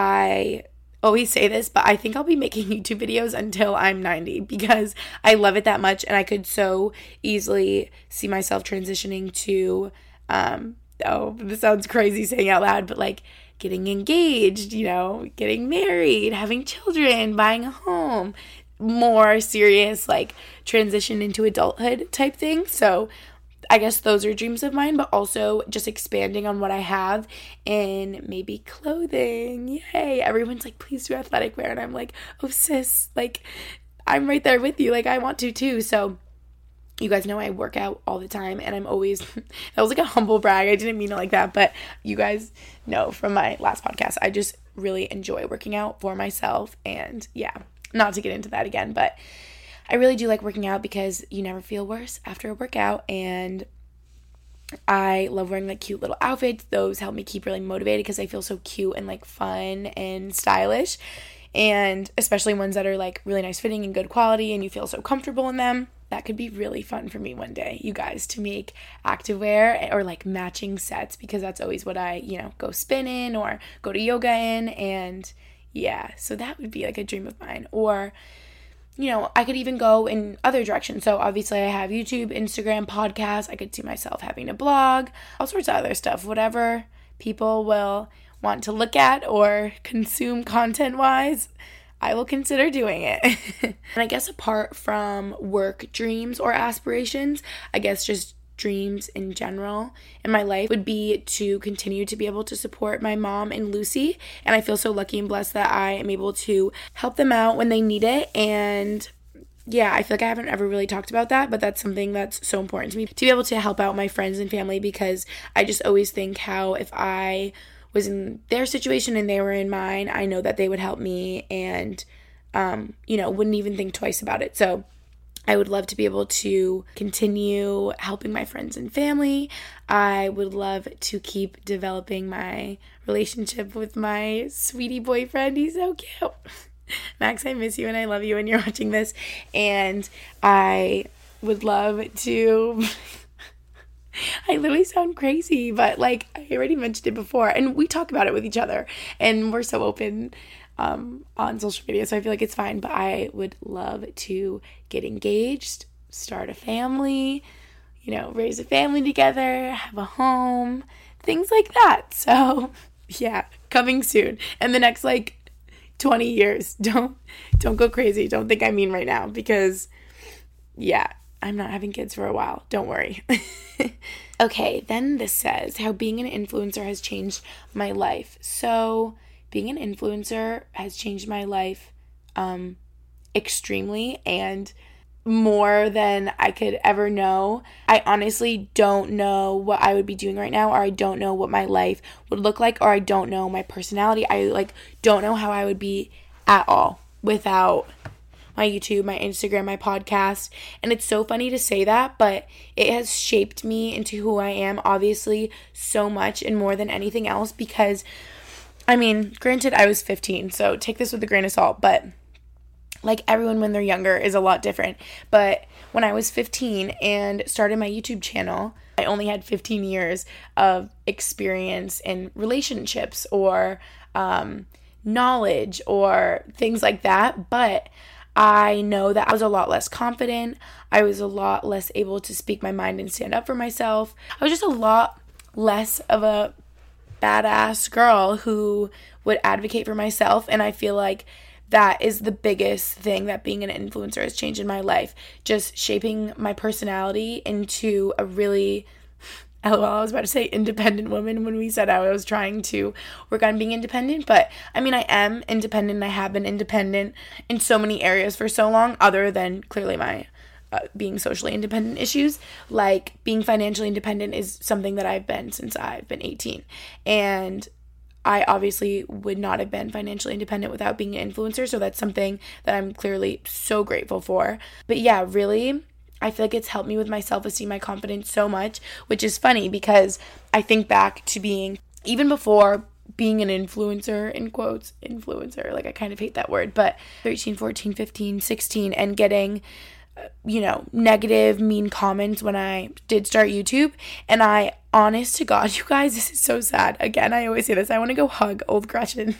S4: I always say this, but I think I'll be making YouTube videos until I'm ninety, because I love it that much, and I could so easily see myself transitioning to, um, oh, this sounds crazy saying out loud, but like getting engaged, you know, getting married, having children, buying a home, more serious like transition into adulthood type thing. So I guess those are dreams of mine, but also just expanding on what I have in maybe clothing. Yay. Everyone's like, please do athletic wear. And I'm like, oh sis, like I'm right there with you. Like I want to too. So you guys know I work out all the time, and I'm always, that was like a humble brag. I didn't mean it like that, but you guys know from my last podcast, I just really enjoy working out for myself. And yeah, not to get into that again, but I really do like working out because you never feel worse after a workout. And I love wearing like cute little outfits. Those help me keep really motivated because I feel so cute and like fun and stylish. And especially ones that are like really nice fitting and good quality and you feel so comfortable in them. That could be really fun for me one day, you guys, to make activewear or like matching sets, because that's always what I, you know, go spin in or go to yoga in. And yeah, so that would be like a dream of mine. Or, you know, I could even go in other directions. So obviously I have YouTube, Instagram, podcasts. I could see myself having a blog, all sorts of other stuff, whatever people will want to look at or consume content-wise, I will consider doing it. And I guess apart from work dreams or aspirations, I guess just dreams in general in my life would be to continue to be able to support my mom and Lucy. And I feel so lucky and blessed that I am able to help them out when they need it. And yeah, I feel like I haven't ever really talked about that, but that's something that's so important to me, to be able to help out my friends and family, because I just always think how if I was in their situation and they were in mine, I know that they would help me and, um, you know, wouldn't even think twice about it. So I would love to be able to continue helping my friends and family. I would love to keep developing my relationship with my sweetie boyfriend. He's so cute. Max, I miss you and I love you when you're watching this. And I would love to... I literally sound crazy, but like I already mentioned it before, and we talk about it with each other, and we're so open um, on social media, so I feel like it's fine. But I would love to get engaged, start a family, you know, raise a family together, have a home, things like that. So yeah, coming soon. And the next like twenty years. Don't don't go crazy. Don't think I mean right now, because yeah, I'm not having kids for a while. Don't worry. Okay, then this says how being an influencer has changed my life. So being an influencer has changed my life um, extremely, and more than I could ever know. I honestly don't know what I would be doing right now, or I don't know what my life would look like, or I don't know my personality. I like don't know how I would be at all without my YouTube, my Instagram, my podcast. And it's so funny to say that, but it has shaped me into who I am, obviously, so much and more than anything else, because, I mean, granted, I was fifteen, so take this with a grain of salt, but like everyone when they're younger is a lot different. But when I was fifteen and started my YouTube channel, I only had fifteen years of experience in relationships or um, knowledge or things like that, but I know that I was a lot less confident. I was a lot less able to speak my mind and stand up for myself. I was just a lot less of a badass girl who would advocate for myself. And I feel like that is the biggest thing that being an influencer has changed in my life. Just shaping my personality into a really... LOL, I was about to say independent woman when we said I was trying to work on being independent. But, I mean, I am independent and I have been independent in so many areas for so long, other than clearly my uh, being socially independent issues. Like, being financially independent is something that I've been since I've been eighteen. And I obviously would not have been financially independent without being an influencer. So that's something that I'm clearly so grateful for. But yeah, really... I feel like it's helped me with my self-esteem, my confidence so much, which is funny because I think back to being, even before being an influencer, in quotes, influencer, like I kind of hate that word, but thirteen, fourteen, fifteen, sixteen, and getting, you know, negative, mean comments when I did start YouTube. And I, honest to God, you guys, this is so sad. Again, I always say this, I want to go hug old Gretchen.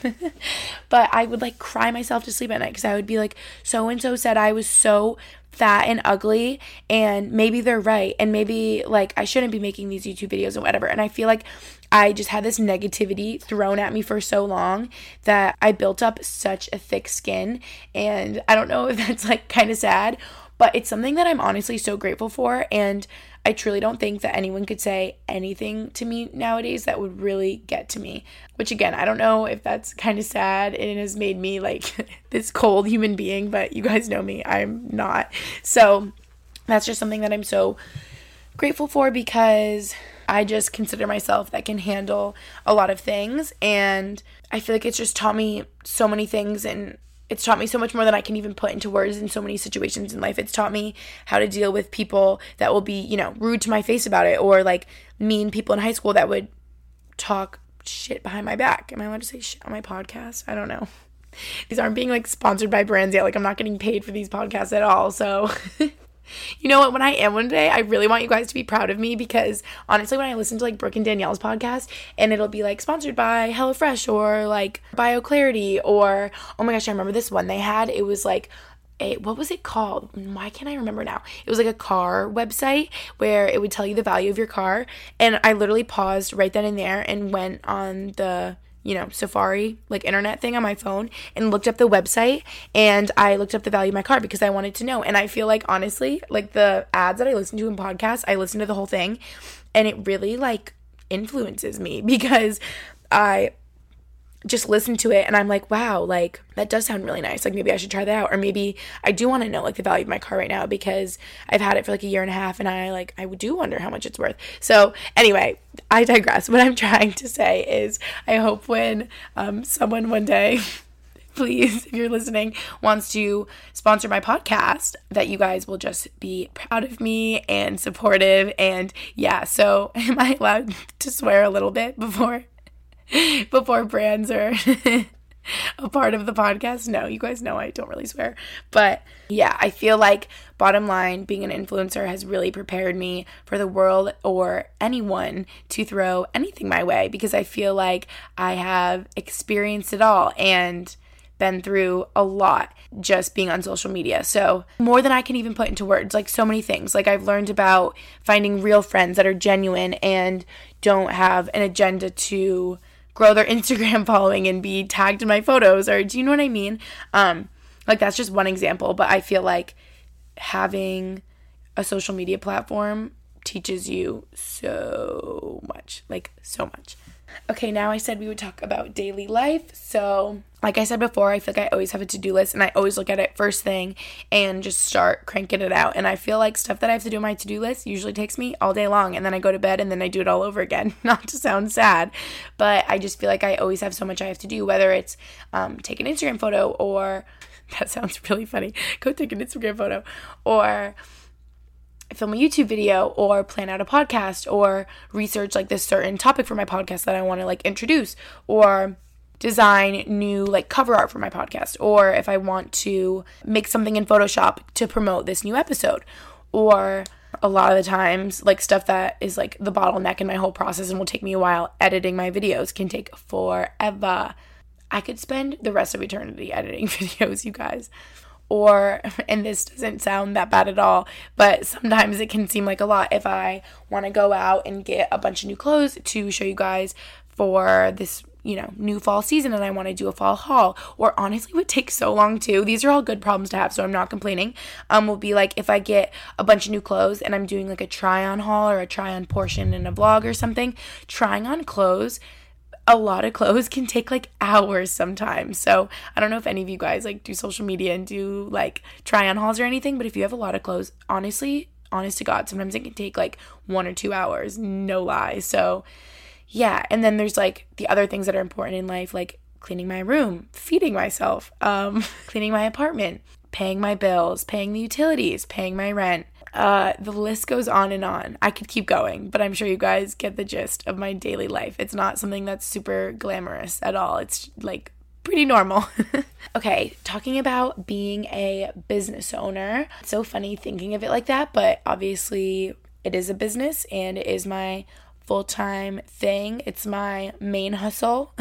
S4: But I would like cry myself to sleep at night because I would be like, so-and-so said I was so fat and ugly, and maybe they're right, and maybe like I shouldn't be making these YouTube videos and whatever. And I feel like I just had this negativity thrown at me for so long that I built up such a thick skin. And I don't know if that's like kind of sad, But it's something that I'm honestly so grateful for, and I truly don't think that anyone could say anything to me nowadays that would really get to me. Which again, I don't know if that's kind of sad and it has made me like this cold human being, but you guys know me, I'm not. So that's just something that I'm so grateful for, because I just consider myself that can handle a lot of things, and I feel like it's just taught me so many things, and it's taught me so much more than I can even put into words in so many situations in life. It's taught me how to deal with people that will be, you know, rude to my face about it, or like mean people in high school that would talk shit behind my back. Am I allowed to say shit on my podcast? I don't know. These aren't being like sponsored by brands yet. Like, I'm not getting paid for these podcasts at all. So you know what? When I am one day, I really want you guys to be proud of me, because honestly, when I listen to like Brooke and Danielle's podcast and it'll be like sponsored by HelloFresh or like BioClarity, or oh my gosh, I remember this one they had. It was like a, what was it called? Why can't I remember now? It was like a car website where it would tell you the value of your car. And I literally paused right then and there and went on the, you know, Safari, like internet thing on my phone, and looked up the website, and I looked up the value of my car because I wanted to know. And I feel like, honestly, like the ads that I listen to in podcasts, I listen to the whole thing, and it really like influences me, because I just listen to it and I'm like, wow, like that does sound really nice. Like maybe I should try that out. Or maybe I do want to know like the value of my car right now, because I've had it for like a year and a half and I like, I do wonder how much it's worth. So anyway, I digress. What I'm trying to say is I hope when um, someone one day, please, if you're listening, wants to sponsor my podcast, that you guys will just be proud of me and supportive. And yeah, so am I allowed to swear a little bit before before brands are a part of the podcast? No, you guys know I don't really swear. But yeah, I feel like bottom line, being an influencer has really prepared me for the world or anyone to throw anything my way, because I feel like I have experienced it all and been through a lot just being on social media. So more than I can even put into words, like so many things. Like I've learned about finding real friends that are genuine and don't have an agenda to grow their Instagram following and be tagged in my photos, or do you know what I mean? Um, like that's just one example, but I feel like having a social media platform teaches you so much, like so much. Okay, now I said we would talk about daily life. So like I said before, I feel like I always have a to-do list, and I always look at it first thing and just start cranking it out. And I feel like stuff that I have to do on my to-do list usually takes me all day long, and then I go to bed and then I do it all over again. Not to sound sad, but I just feel like I always have so much I have to do, whether it's um, take an Instagram photo, or that sounds really funny, go take an Instagram photo, or film a YouTube video, or plan out a podcast, or research like this certain topic for my podcast that I want to like introduce, or design new like cover art for my podcast, or if I want to make something in Photoshop to promote this new episode, or a lot of the times like stuff that is like the bottleneck in my whole process and will take me a while, editing my videos can take forever. I could spend the rest of eternity editing videos, you guys. Or, and this doesn't sound that bad at all, but sometimes it can seem like a lot if I want to go out and get a bunch of new clothes to show you guys for this, you know, new fall season, and I want to do a fall haul. Or honestly, would take so long too. These are all good problems to have, so I'm not complaining. Um, will be like if I get a bunch of new clothes and I'm doing like a try-on haul or a try-on portion in a vlog or something, trying on clothes, a lot of clothes can take like hours sometimes. So I don't know if any of you guys like do social media and do like try on hauls or anything, but if you have a lot of clothes, honestly, honest to God, sometimes it can take like one or two hours, no lie. So yeah, and then there's like the other things that are important in life, like cleaning my room, feeding myself, um, cleaning my apartment, paying my bills, paying the utilities, paying my rent. Uh, the list goes on and on. I could keep going, but I'm sure you guys get the gist of my daily life. It's not something that's super glamorous at all. It's like pretty normal. Okay, talking about being a business owner. It's so funny thinking of it like that, but obviously it is a business and it is my full-time thing. It's my main hustle.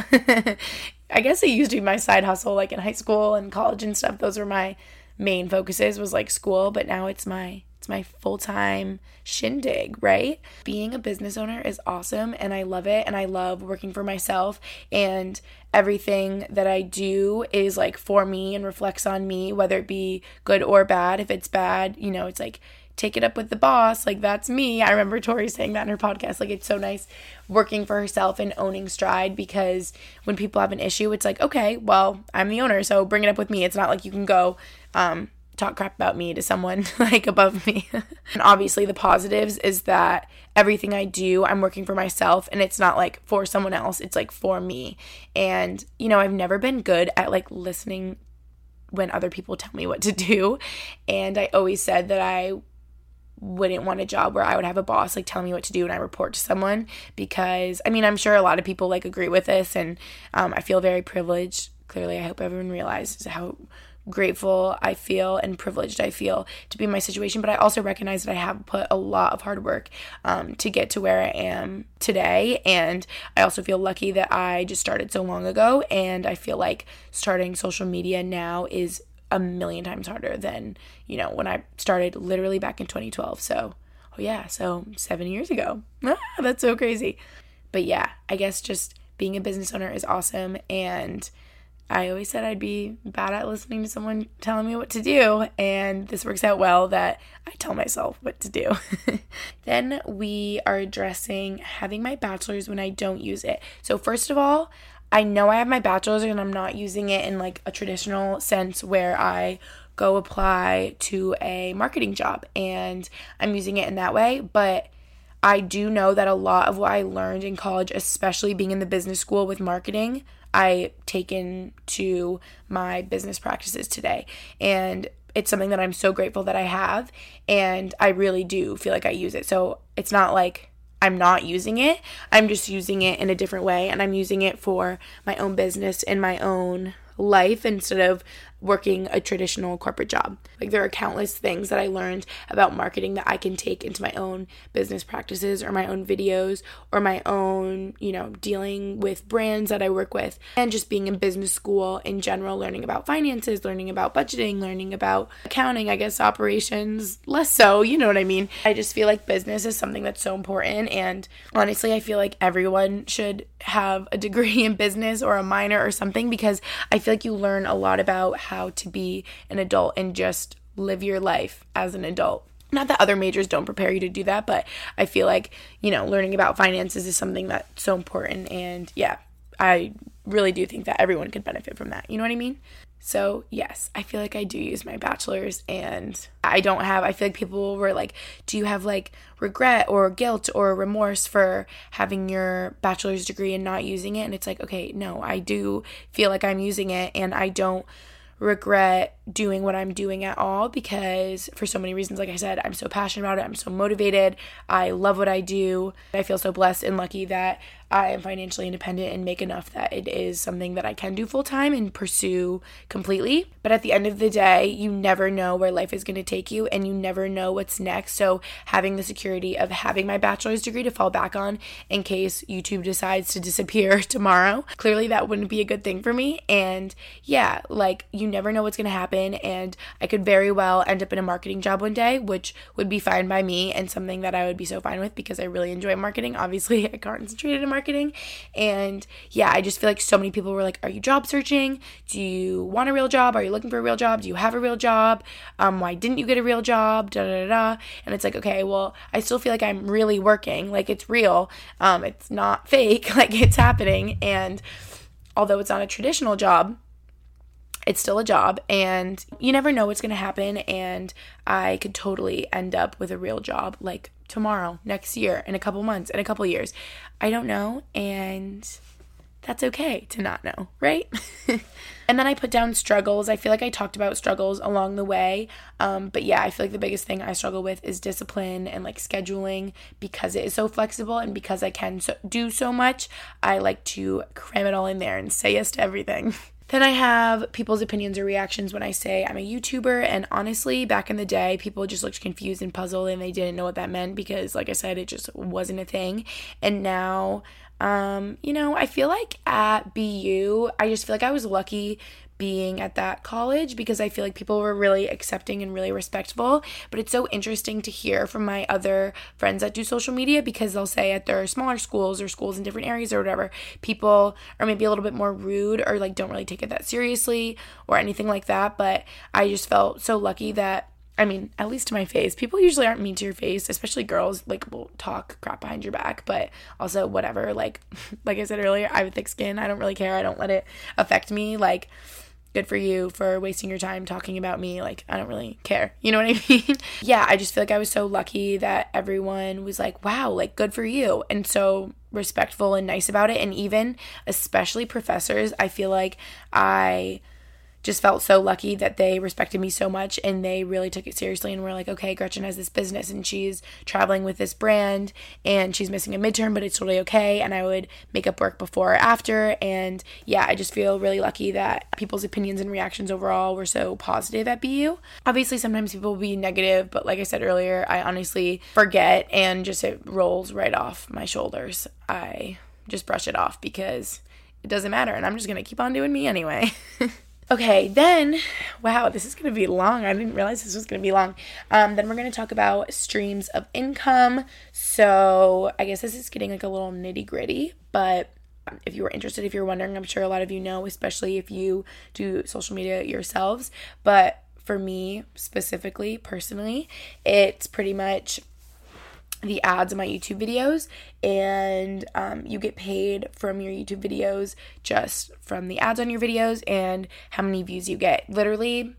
S4: I guess it used to be my side hustle like in high school and college and stuff. Those were my main focuses, was like school, but now it's my It's my full-time shindig, right? Being a business owner is awesome, and I love it, and I love working for myself, and everything that I do is like for me and reflects on me, whether it be good or bad. If it's bad, you know, it's like, take it up with the boss, like that's me. I remember Tori saying that in her podcast. Like, it's so nice working for herself and owning Stride, because when people have an issue, it's like, okay, well, I'm the owner, so bring it up with me. It's not like you can go um talk crap about me to someone like above me. And obviously the positives is that everything I do, I'm working for myself, and it's not like for someone else, it's like for me. And you know, I've never been good at like listening when other people tell me what to do, and I always said that I wouldn't want a job where I would have a boss like tell me what to do and I report to someone, because I mean, I'm sure a lot of people like agree with this, and um, I feel very privileged. Clearly, I hope everyone realizes how grateful I feel and privileged I feel to be in my situation, but I also recognize that I have put a lot of hard work um, to get to where I am today, and I also feel lucky that I just started so long ago, and I feel like starting social media now is a million times harder than, you know, when I started literally back in twenty twelve. So, oh yeah, so seven years ago. Ah, that's so crazy. But yeah, I guess just being a business owner is awesome, and I always said I'd be bad at listening to someone telling me what to do, and this works out well that I tell myself what to do. Then we are addressing having my bachelor's when I don't use it. So first of all, I know I have my bachelor's and I'm not using it in like a traditional sense where I go apply to a marketing job and I'm using it in that way, but I do know that a lot of what I learned in college, especially being in the business school with marketing, I take into my business practices today. And it's something that I'm so grateful that I have, and I really do feel like I use it. So it's not like I'm not using it. I'm just using it in a different way, and I'm using it for my own business and my own life instead of working a traditional corporate job. Like, there are countless things that I learned about marketing that I can take into my own business practices or my own videos or my own, you know, dealing with brands that I work with, and just being in business school in general, learning about finances, learning about budgeting, learning about accounting, I guess operations, less so, you know what I mean? I just feel like business is something that's so important, and honestly, I feel like everyone should have a degree in business or a minor or something, because I feel like you learn a lot about how to be an adult and just live your life as an adult. Not that other majors don't prepare you to do that, but I feel like, you know, learning about finances is something that's so important, and yeah, I really do think that everyone could benefit from that. You know what I mean? So yes, I feel like I do use my bachelor's, and I don't have, I feel like people were like, do you have like regret or guilt or remorse for having your bachelor's degree and not using it? And it's like, okay, no, I do feel like I'm using it, and I don't regret doing what I'm doing at all, because for so many reasons, like I said, I'm so passionate about it. I'm so motivated. I love what I do. I feel so blessed and lucky that I am financially independent and make enough that it is something that I can do full time and pursue completely. But at the end of the day, you never know where life is going to take you, and you never know what's next. So having the security of having my bachelor's degree to fall back on in case YouTube decides to disappear tomorrow, clearly that wouldn't be a good thing for me. And yeah, like, you never know what's going to happen, and I could very well end up in a marketing job one day, which would be fine by me and something that I would be so fine with, because I really enjoy marketing. Obviously, I concentrated in marketing. Marketing. And yeah, I just feel like so many people were like, are you job searching? Do you want a real job? Are you looking for a real job? Do you have a real job? Um, why didn't you get a real job? Da da da da. And it's like, okay, well, I still feel like I'm really working. Like, it's real. Um, it's not fake. Like, it's happening. And although it's not a traditional job, it's still a job, and you never know what's going to happen, and I could totally end up with a real job like tomorrow, next year, in a couple months, in a couple years. I don't know, and that's okay to not know, right? And then I put down struggles. I feel like I talked about struggles along the way, um, but yeah, I feel like the biggest thing I struggle with is discipline and like scheduling, because it is so flexible, and because I can so- do so much, I like to cram it all in there and say yes to everything. Then I have people's opinions or reactions when I say I'm a YouTuber, and honestly, back in the day, people just looked confused and puzzled, and they didn't know what that meant, because, like I said, it just wasn't a thing. And now, um, you know, I feel like at B U, I just feel like I was lucky being at that college because I feel like people were really accepting and really respectful. But it's so interesting to hear from my other friends that do social media because they'll say at their smaller schools or schools in different areas or whatever, people are maybe a little bit more rude or like don't really take it that seriously or anything like that. But I just felt so lucky that, I mean, at least to my face, people usually aren't mean to your face, especially girls, like, will talk crap behind your back, but also whatever, like, like I said earlier, I have thick skin, I don't really care, I don't let it affect me, like, good for you for wasting your time talking about me, like, I don't really care, you know what I mean? Yeah, I just feel like I was so lucky that everyone was like, wow, like, good for you, and so respectful and nice about it, and even, especially professors, I feel like I just felt so lucky that they respected me so much and they really took it seriously and were like, okay, Gretchen has this business and she's traveling with this brand and she's missing a midterm, but it's totally okay. And I would make up work before or after. And yeah, I just feel really lucky that people's opinions and reactions overall were so positive at B U. Obviously, sometimes people will be negative, but like I said earlier, I honestly forget and just it rolls right off my shoulders. I just brush it off because it doesn't matter and I'm just going to keep on doing me anyway. Okay, then, wow, this is going to be long. I didn't realize this was going to be long. Um, then we're going to talk about streams of income. So I guess this is getting like a little nitty gritty, but if you were interested, if you're wondering, I'm sure a lot of you know, especially if you do social media yourselves. But for me specifically, personally, it's pretty much the ads in my YouTube videos, and um, you get paid from your YouTube videos just from the ads on your videos and how many views you get. Literally,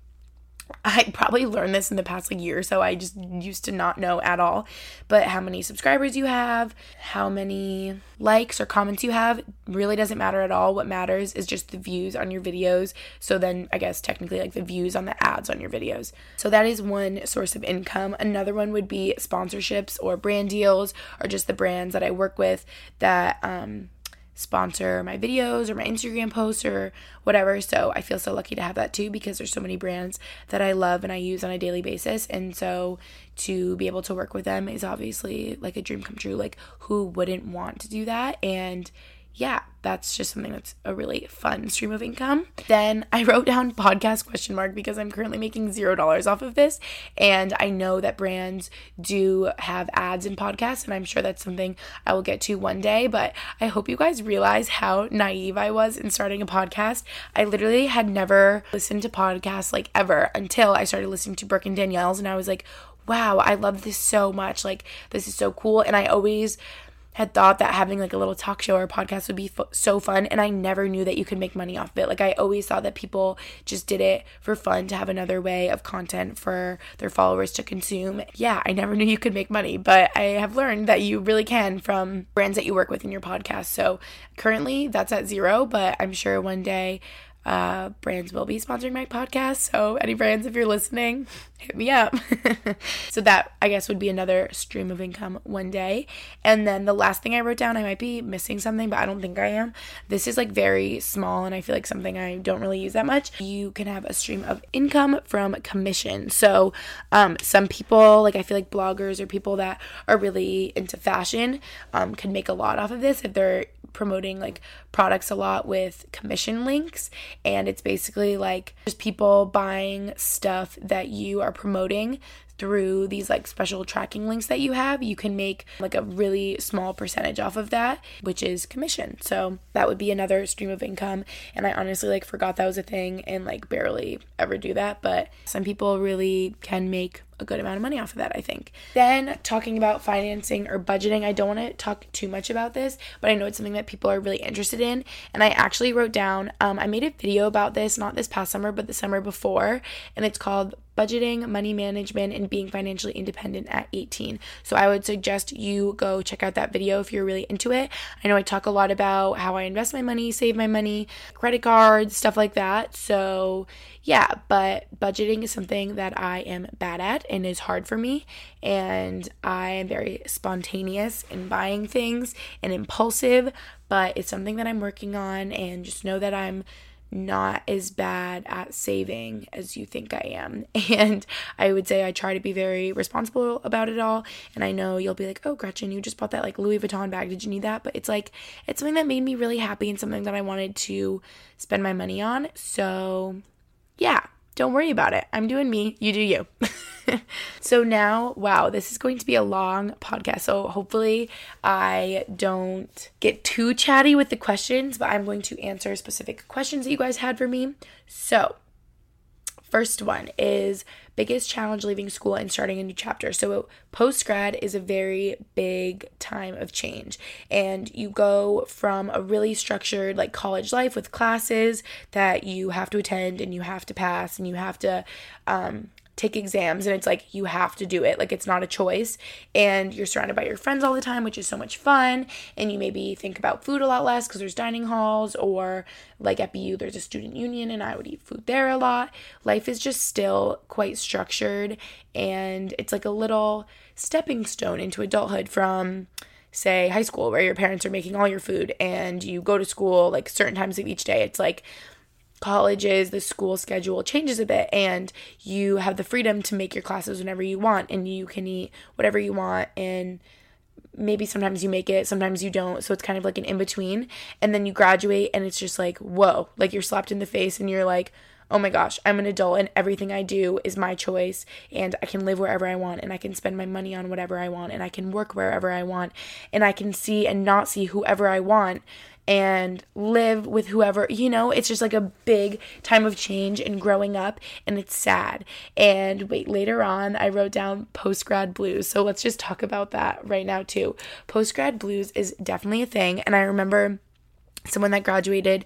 S4: I probably learned this in the past like year or so. I just used to not know at all. But how many subscribers you have, how many likes or comments you have really doesn't matter at all. What matters is just the views on your videos. So then I guess technically like the views on the ads on your videos. So that is one source of income. Another one would be sponsorships or brand deals or just the brands that I work with that um sponsor my videos or my Instagram posts or whatever. So I feel so lucky to have that too because there's so many brands that I love and I use on a daily basis. And so to be able to work with them is obviously like a dream come true. Like who wouldn't want to do that? And yeah, that's just something that's a really fun stream of income. Then I wrote down podcast question mark because I'm currently making zero dollars off of this. And I know that brands do have ads in podcasts, and I'm sure that's something I will get to one day. But I hope you guys realize how naive I was in starting a podcast. I literally had never listened to podcasts like ever until I started listening to Brooke and Danielle's, and I was like, wow, I love this so much. Like, this is so cool. And I always had thought that having like a little talk show or podcast would be f- so fun, and I never knew that you could make money off of it. Like I always thought that people just did it for fun to have another way of content for their followers to consume. Yeah, I never knew you could make money, but I have learned that you really can from brands that you work with in your podcast. So currently that's at zero, but I'm sure one day Uh, brands will be sponsoring my podcast, so any brands, if you're listening, hit me up. So that, I guess, would be another stream of income one day. And then the last thing I wrote down, I might be missing something, but I don't think I am. This is like very small, and I feel like something I don't really use that much. You can have a stream of income from commission. So um, some people, like I feel like bloggers or people that are really into fashion um, can make a lot off of this if they're promoting like products a lot with commission links, and it's basically like just people buying stuff that you are promoting through these like special tracking links that you have. You can make like a really small percentage off of that, which is commission. So that would be another stream of income, and I honestly like forgot that was a thing and like barely ever do that, but some people really can make a good amount of money off of that, I think. Then talking about financing or budgeting, I don't want to talk too much about this, but I know it's something that people are really interested in, and I actually wrote down, um, I made a video about this, not this past summer, but the summer before, and it's called Budgeting, Money Management, and Being Financially Independent at eighteen. So I would suggest you go check out that video if you're really into it. I know I talk a lot about how I invest my money, save my money, credit cards, stuff like that. So yeah, but budgeting is something that I am bad at and is hard for me, and I am very spontaneous in buying things and impulsive, but it's something that I'm working on, and just know that I'm not as bad at saving as you think I am. And I would say I try to be very responsible about it all. And I know you'll be like, oh, Gretchen, you just bought that like Louis Vuitton bag. Did you need that? But it's like, it's something that made me really happy and something that I wanted to spend my money on. So yeah, don't worry about it. I'm doing me. You do you. So now, wow, this is going to be a long podcast. So hopefully I don't get too chatty with the questions, but I'm going to answer specific questions that you guys had for me. So first one is biggest challenge leaving school and starting a new chapter. So post-grad is a very big time of change, and you go from a really structured like college life with classes that you have to attend and you have to pass and you have to um take exams, and it's like you have to do it, like it's not a choice, and you're surrounded by your friends all the time, which is so much fun, and you maybe think about food a lot less because there's dining halls, or like at B U there's a student union and I would eat food there a lot. Life is just still quite structured, and it's like a little stepping stone into adulthood from say high school, where your parents are making all your food and you go to school like certain times of each day. It's like colleges, the school schedule changes a bit, and you have the freedom to make your classes whenever you want, and you can eat whatever you want, and maybe sometimes you make it, sometimes you don't, so it's kind of like an in-between. And then you graduate and it's just like, whoa, like you're slapped in the face and you're like, oh my gosh, I'm an adult and everything I do is my choice, and I can live wherever I want, and I can spend my money on whatever I want, and I can work wherever I want, and I can see and not see whoever I want, and live with whoever, you know. It's just like a big time of change and growing up, and it's sad. And wait, later on I wrote down post-grad blues, so let's just talk about that right now too. Post-grad blues is definitely a thing, and I remember someone that graduated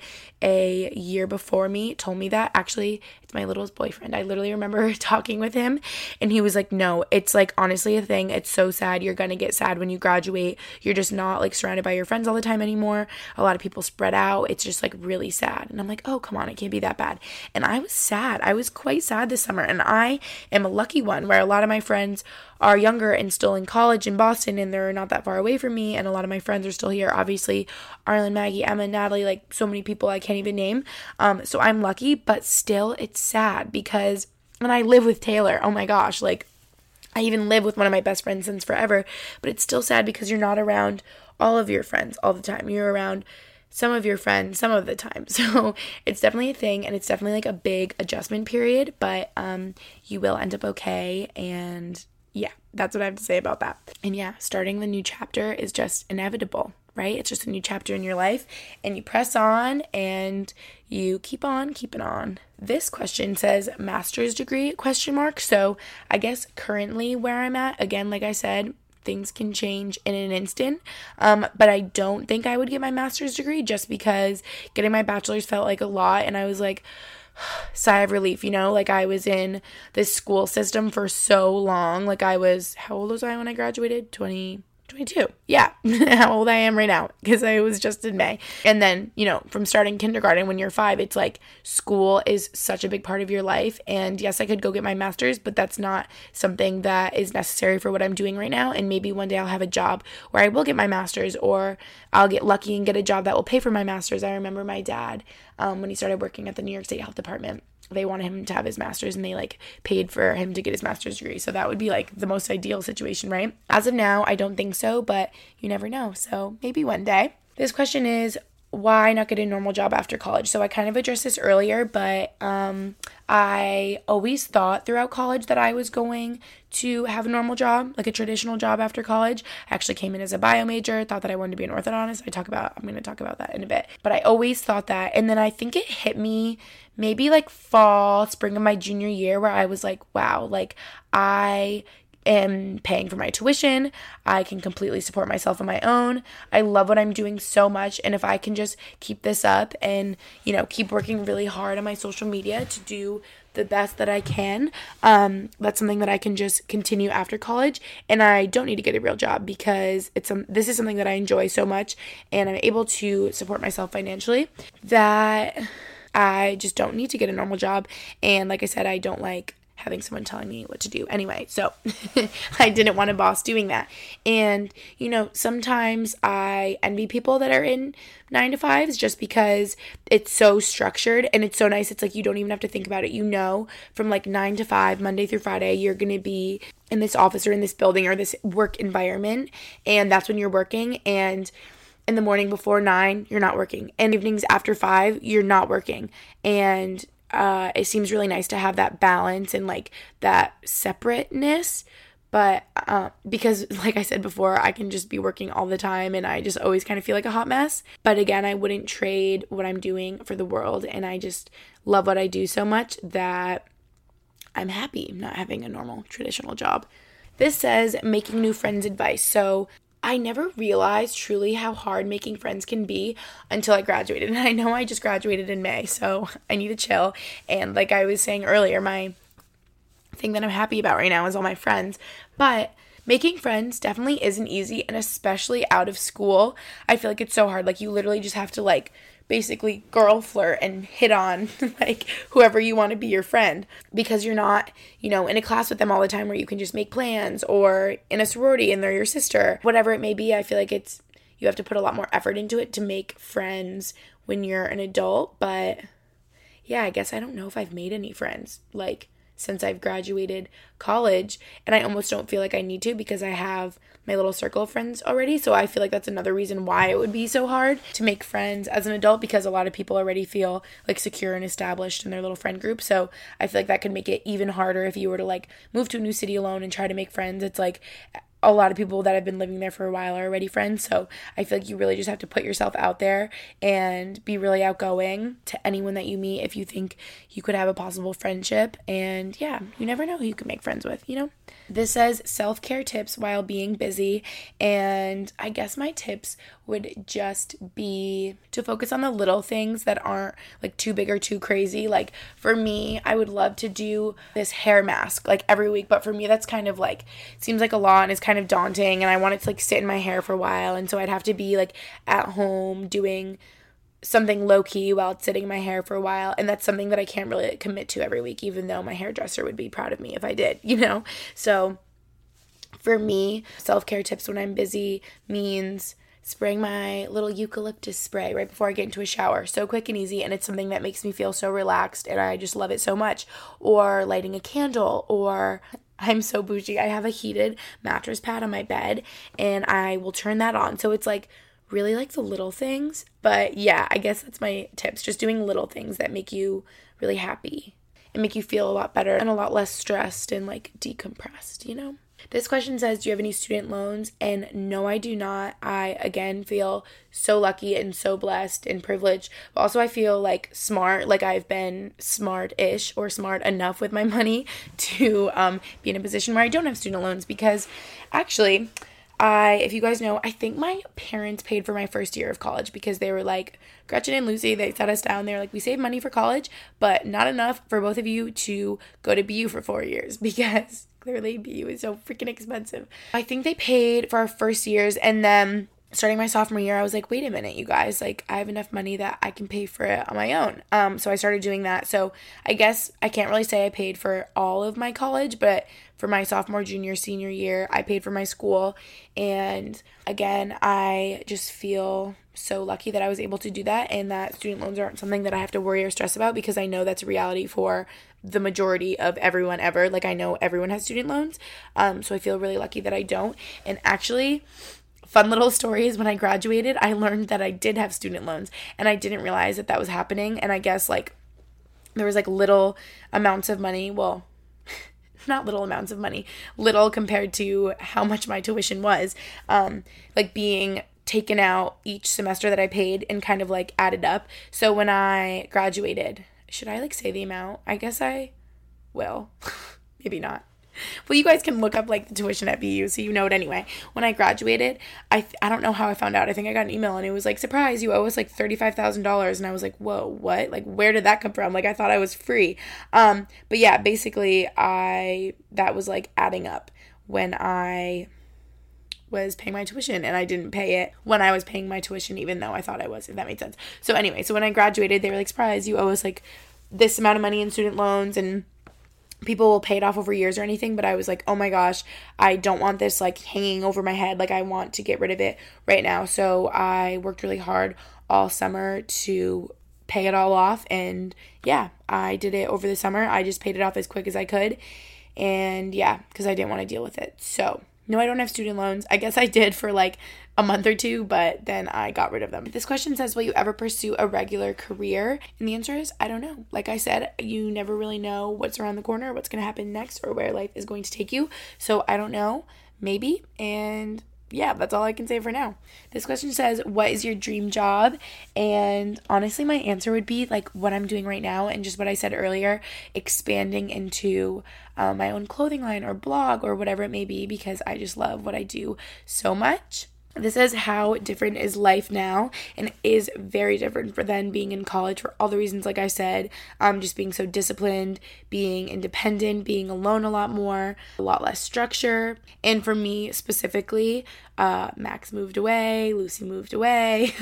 S4: a year before me told me that. Actually, it's my littlest boyfriend. I literally remember talking with him, and he was like, no, it's like honestly a thing. It's so sad. You're gonna get sad when you graduate. You're just not like surrounded by your friends all the time anymore. A lot of people spread out. It's just like really sad. And I'm like, oh, come on, it can't be that bad. And I was sad. I was quite sad this summer, and I am a lucky one where a lot of my friends are younger and still in college in Boston, and they're not that far away from me, and a lot of my friends are still here. Obviously, Arlen, Maggie, Emma, Natalie, like so many people I can't even name. Um, so I'm lucky, but still it's sad because, and I live with Taylor. Oh my gosh, like I even live with one of my best friends since forever, but it's still sad because you're not around all of your friends all the time. You're around some of your friends some of the time. So it's definitely a thing, and it's definitely like a big adjustment period, but um, you will end up okay. And yeah, that's what I have to say about that. And yeah, starting the new chapter is just inevitable, right? It's just a new chapter in your life, and you press on and you keep on keeping on. This question says master's degree question mark. So I guess currently where I'm at, again, like I said, things can change in an instant. Um, but I don't think I would get my master's degree just because getting my bachelor's felt like a lot, and I was like, sigh of relief, you know, like I was in this school system for so long. Like I was, how old was I when I graduated? twenty, twenty-two. Yeah, how old I am right now, because I was just in May. And then, you know, from starting kindergarten when you're five, it's like school is such a big part of your life. And yes, I could go get my master's, but that's not something that is necessary for what I'm doing right now. And maybe one day I'll have a job where I will get my master's, or I'll get lucky and get a job that will pay for my master's. I remember my dad, um, when he started working at the New York State Health Department, they wanted him to have his master's, and they like paid for him to get his master's degree. So that would be like the most ideal situation, right? As of now, I don't think so, but you never know. So maybe one day. This question is, why not get a normal job after college? So I kind of addressed this earlier, but um, I always thought throughout college that I was going to have a normal job, like a traditional job after college. I actually came in as a bio major, thought that I wanted to be an orthodontist. I talk about, I'm going to talk about that in a bit, but I always thought that. And then I think it hit me maybe like fall, spring of my junior year, where I was like, wow, like I am paying for my tuition. I can completely support myself on my own. I love what I'm doing so much. And if I can just keep this up and, you know, keep working really hard on my social media to do the best that I can, um, that's something that I can just continue after college. And I don't need to get a real job because it's um, this is something that I enjoy so much, and I'm able to support myself financially, that I just don't need to get a normal job. And like I said, I don't like having someone telling me what to do anyway. So I didn't want a boss doing that. And, you know, sometimes I envy people that are in nine to fives just because it's so structured and it's so nice. It's like you don't even have to think about it. You know, from like nine to five, Monday through Friday, you're going to be in this office or in this building or this work environment. And that's when you're working. And in the morning before nine, you're not working. And evenings after five, you're not working. And uh, it seems really nice to have that balance and like that separateness. But uh, because, like I said before, I can just be working all the time and I just always kind of feel like a hot mess. But again, I wouldn't trade what I'm doing for the world. And I just love what I do so much that I'm happy not having a normal traditional job. This says making new friends advice. So I never realized truly how hard making friends can be until I graduated. And I know I just graduated in May, so I need to chill. And like I was saying earlier, my thing that I'm happy about right now is all my friends. But making friends definitely isn't easy, and especially out of school, I feel like it's so hard. Like you literally just have to like basically girl flirt and hit on like whoever you want to be your friend, because you're not, you know, in a class with them all the time where you can just make plans, or in a sorority and they're your sister, whatever it may be. I feel like it's, you have to put a lot more effort into it to make friends when you're an adult. But yeah, I guess I don't know if I've made any friends like since I've graduated college, and I almost don't feel like I need to because I have my little circle of friends already. So I feel like that's another reason why it would be so hard to make friends as an adult, because a lot of people already feel like secure and established in their little friend group. So I feel like that could make it even harder if you were to like move to a new city alone and try to make friends. It's like a lot of people that have been living there for a while are already friends. So I feel like you really just have to put yourself out there and be really outgoing to anyone that you meet if you think you could have a possible friendship. And yeah, you never know who you could make friends with, you know? This says self-care tips while being busy. And I guess my tips would just be to focus on the little things that aren't like too big or too crazy. Like for me, I would love to do this hair mask like every week. But for me, that's kind of like, seems like a lot and it's kind of daunting. And I want it to like sit in my hair for a while. And so I'd have to be like at home doing something low-key while it's sitting in my hair for a while, and that's something that I can't really commit to every week, even though my hairdresser would be proud of me if I did, you know? So for me, self-care tips when I'm busy means spraying my little eucalyptus spray right before I get into a shower. So quick and easy, and it's something that makes me feel so relaxed, and I just love it so much. Or lighting a candle, or I'm so bougie, I have a heated mattress pad on my bed, and I will turn that on. So it's like really like the little things. But yeah, I guess that's my tips. Just doing little things that make you really happy and make you feel a lot better and a lot less stressed and like decompressed, you know? This question says, do you have any student loans? And no, I do not. I, again, feel so lucky and so blessed and privileged. But also I feel like smart, like I've been smart-ish or smart enough with my money to um, be in a position where I don't have student loans, because actually, I, if you guys know, I think my parents paid for my first year of college, because they were like, Gretchen and Lucy, they sat us down. They were like, we saved money for college, but not enough for both of you to go to B U for four years because clearly B U is so freaking expensive. I think they paid for our first years, and then starting my sophomore year, I was like, wait a minute, you guys, like I have enough money that I can pay for it on my own. Um, so I started doing that. So I guess I can't really say I paid for all of my college, but for my sophomore, junior, senior year, I paid for my school. And again, I just feel so lucky that I was able to do that, and that student loans aren't something that I have to worry or stress about, because I know that's a reality for the majority of everyone ever. Like I know everyone has student loans. Um, so I feel really lucky that I don't. And actually, fun little stories, when I graduated, I learned that I did have student loans, and I didn't realize that that was happening. And I guess like there was like little amounts of money, well, not little amounts of money, little compared to how much my tuition was, um, like being taken out each semester that I paid and kind of like added up. So when I graduated, should I like say the amount? I guess I will. Maybe not. Well, you guys can look up like the tuition at B U, so you know it anyway. When I graduated, I th- I don't know how I found out. I think I got an email and it was like, surprise, you owe us like thirty-five thousand dollars. And I was like, whoa, what? Like, where did that come from? Like, I thought I was free. Um, but yeah, basically I, that was like adding up when I was paying my tuition, and I didn't pay it when I was paying my tuition, even though I thought I was, if that made sense. So anyway, so when I graduated, they were like, surprise, you owe us like this amount of money in student loans. And people will pay it off over years or anything, but I was like, oh my gosh, I don't want this like hanging over my head. Like I want to get rid of it right now. So I worked really hard all summer to pay it all off. And yeah, I did it over the summer. I just paid it off as quick as I could. And yeah, because I didn't want to deal with it. So no, I don't have student loans. I guess I did for like a month or two, but then I got rid of them. This question says, will you ever pursue a regular career? And the answer is, I don't know. Like I said, you never really know what's around the corner, what's going to happen next, or where life is going to take you. So I don't know. Maybe. And yeah, that's all I can say for now. This question says, what is your dream job? And honestly, my answer would be like what I'm doing right now and just what I said earlier, expanding into uh, my own clothing line or blog or whatever it may be, because I just love what I do so much. This is how different is life now, and it is very different for then being in college for all the reasons like I said, um, just being so disciplined, being independent, being alone a lot more, a lot less structure. And for me specifically, uh, Max moved away, Lucy moved away.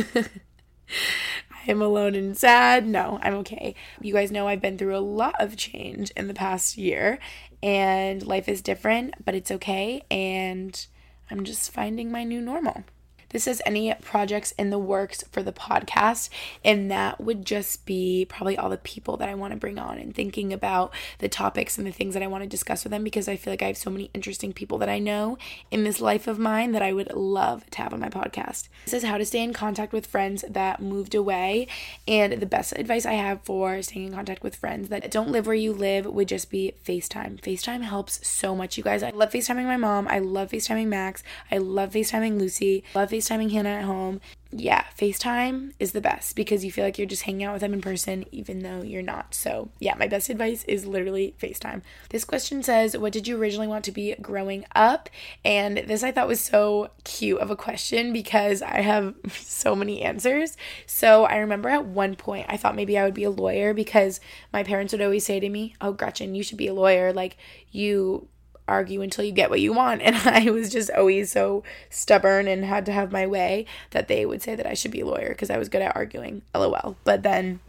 S4: I am alone and sad. No, I'm okay. You guys know I've been through a lot of change in the past year, and life is different, but it's okay, and I'm just finding my new normal. This says any projects in the works for the podcast, and that would just be probably all the people that I want to bring on and thinking about the topics and the things that I want to discuss with them, because I feel like I have so many interesting people that I know in this life of mine that I would love to have on my podcast. This is how to stay in contact with friends that moved away, and the best advice I have for staying in contact with friends that don't live where you live would just be FaceTime. FaceTime helps so much, you guys. I love FaceTiming my mom. I love FaceTiming Max. I love FaceTiming Lucy. I love FaceTiming FaceTiming Hannah at home. Yeah, FaceTime is the best because you feel like you're just hanging out with them in person even though you're not. So yeah, my best advice is literally FaceTime. This question says, what did you originally want to be growing up? And this I thought was so cute of a question because I have so many answers. So I remember at one point I thought maybe I would be a lawyer because my parents would always say to me, oh, Gretchen, you should be a lawyer. Like, you argue until you get what you want. And I was just always so stubborn and had to have my way that they would say that I should be a lawyer because I was good at arguing. LOL. But then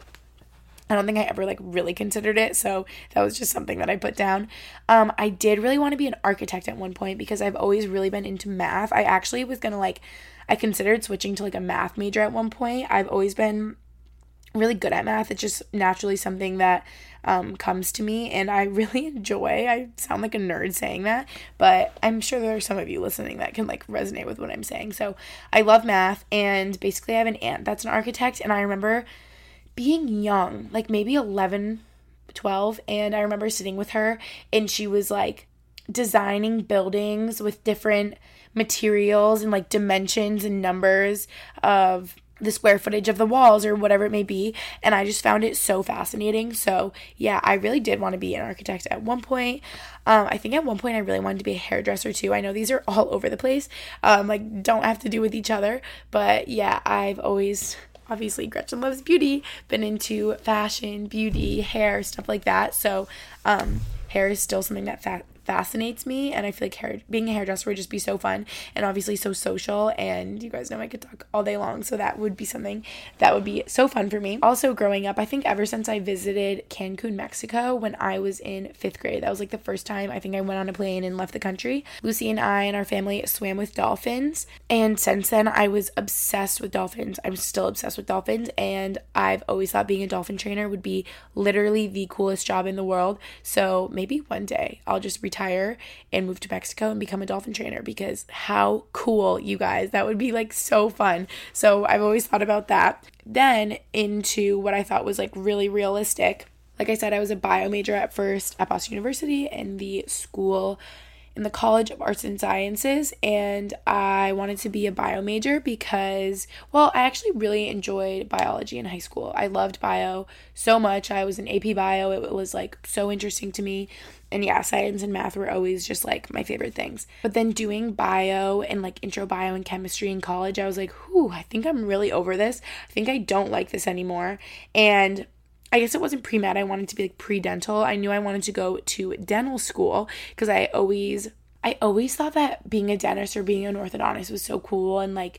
S4: I don't think I ever like really considered it. So that was just something that I put down. Um, I did really want to be an architect at one point because I've always really been into math. I actually was going to like, I considered switching to like a math major at one point. I've always been really good at math. It's just naturally something that um, comes to me and I really enjoy. I sound like a nerd saying that, but I'm sure there are some of you listening that can like resonate with what I'm saying. So I love math, and basically I have an aunt that's an architect, and I remember being young, like maybe eleven, twelve, and I remember sitting with her and she was like designing buildings with different materials and like dimensions and numbers of the square footage of the walls or whatever it may be, and I just found it so fascinating. So yeah, I really did want to be an architect at one point. Um, I think at one point I really wanted to be a hairdresser too. I know these are all over the place, um, like don't have to do with each other, but yeah, I've always, obviously Gretchen loves beauty, been into fashion, beauty, hair, stuff like that. So um, hair is still something that fa- fascinates me, and I feel like hair, being a hairdresser would just be so fun and obviously so social, and you guys know I could talk all day long, so that would be something that would be so fun for me. Also growing up, I think ever since I visited Cancun, Mexico when I was in fifth grade, that was like the first time I think I went on a plane and left the country, Lucy and I and our family swam with dolphins, and since then I was obsessed with dolphins. I'm still obsessed with dolphins, and I've always thought being a dolphin trainer would be literally the coolest job in the world. So maybe one day I'll just retire and move to Mexico and become a dolphin trainer, because how cool, you guys, that would be like so fun. So I've always thought about that. Then into what I thought was like really realistic. Like I said, I was a bio major at first at Boston University in the school in the College of Arts and Sciences, and I wanted to be a bio major because, well, I actually really enjoyed biology in high school. I loved bio so much. I was in A P Bio. It was like so interesting to me. And yeah, science and math were always just like my favorite things. But then doing bio and like intro bio and chemistry in college, I was like, whew, I think I'm really over this. I think I don't like this anymore. And I guess it wasn't pre-med. I wanted to be like pre-dental. I knew I wanted to go to dental school because I always, I always thought that being a dentist or being an orthodontist was so cool and like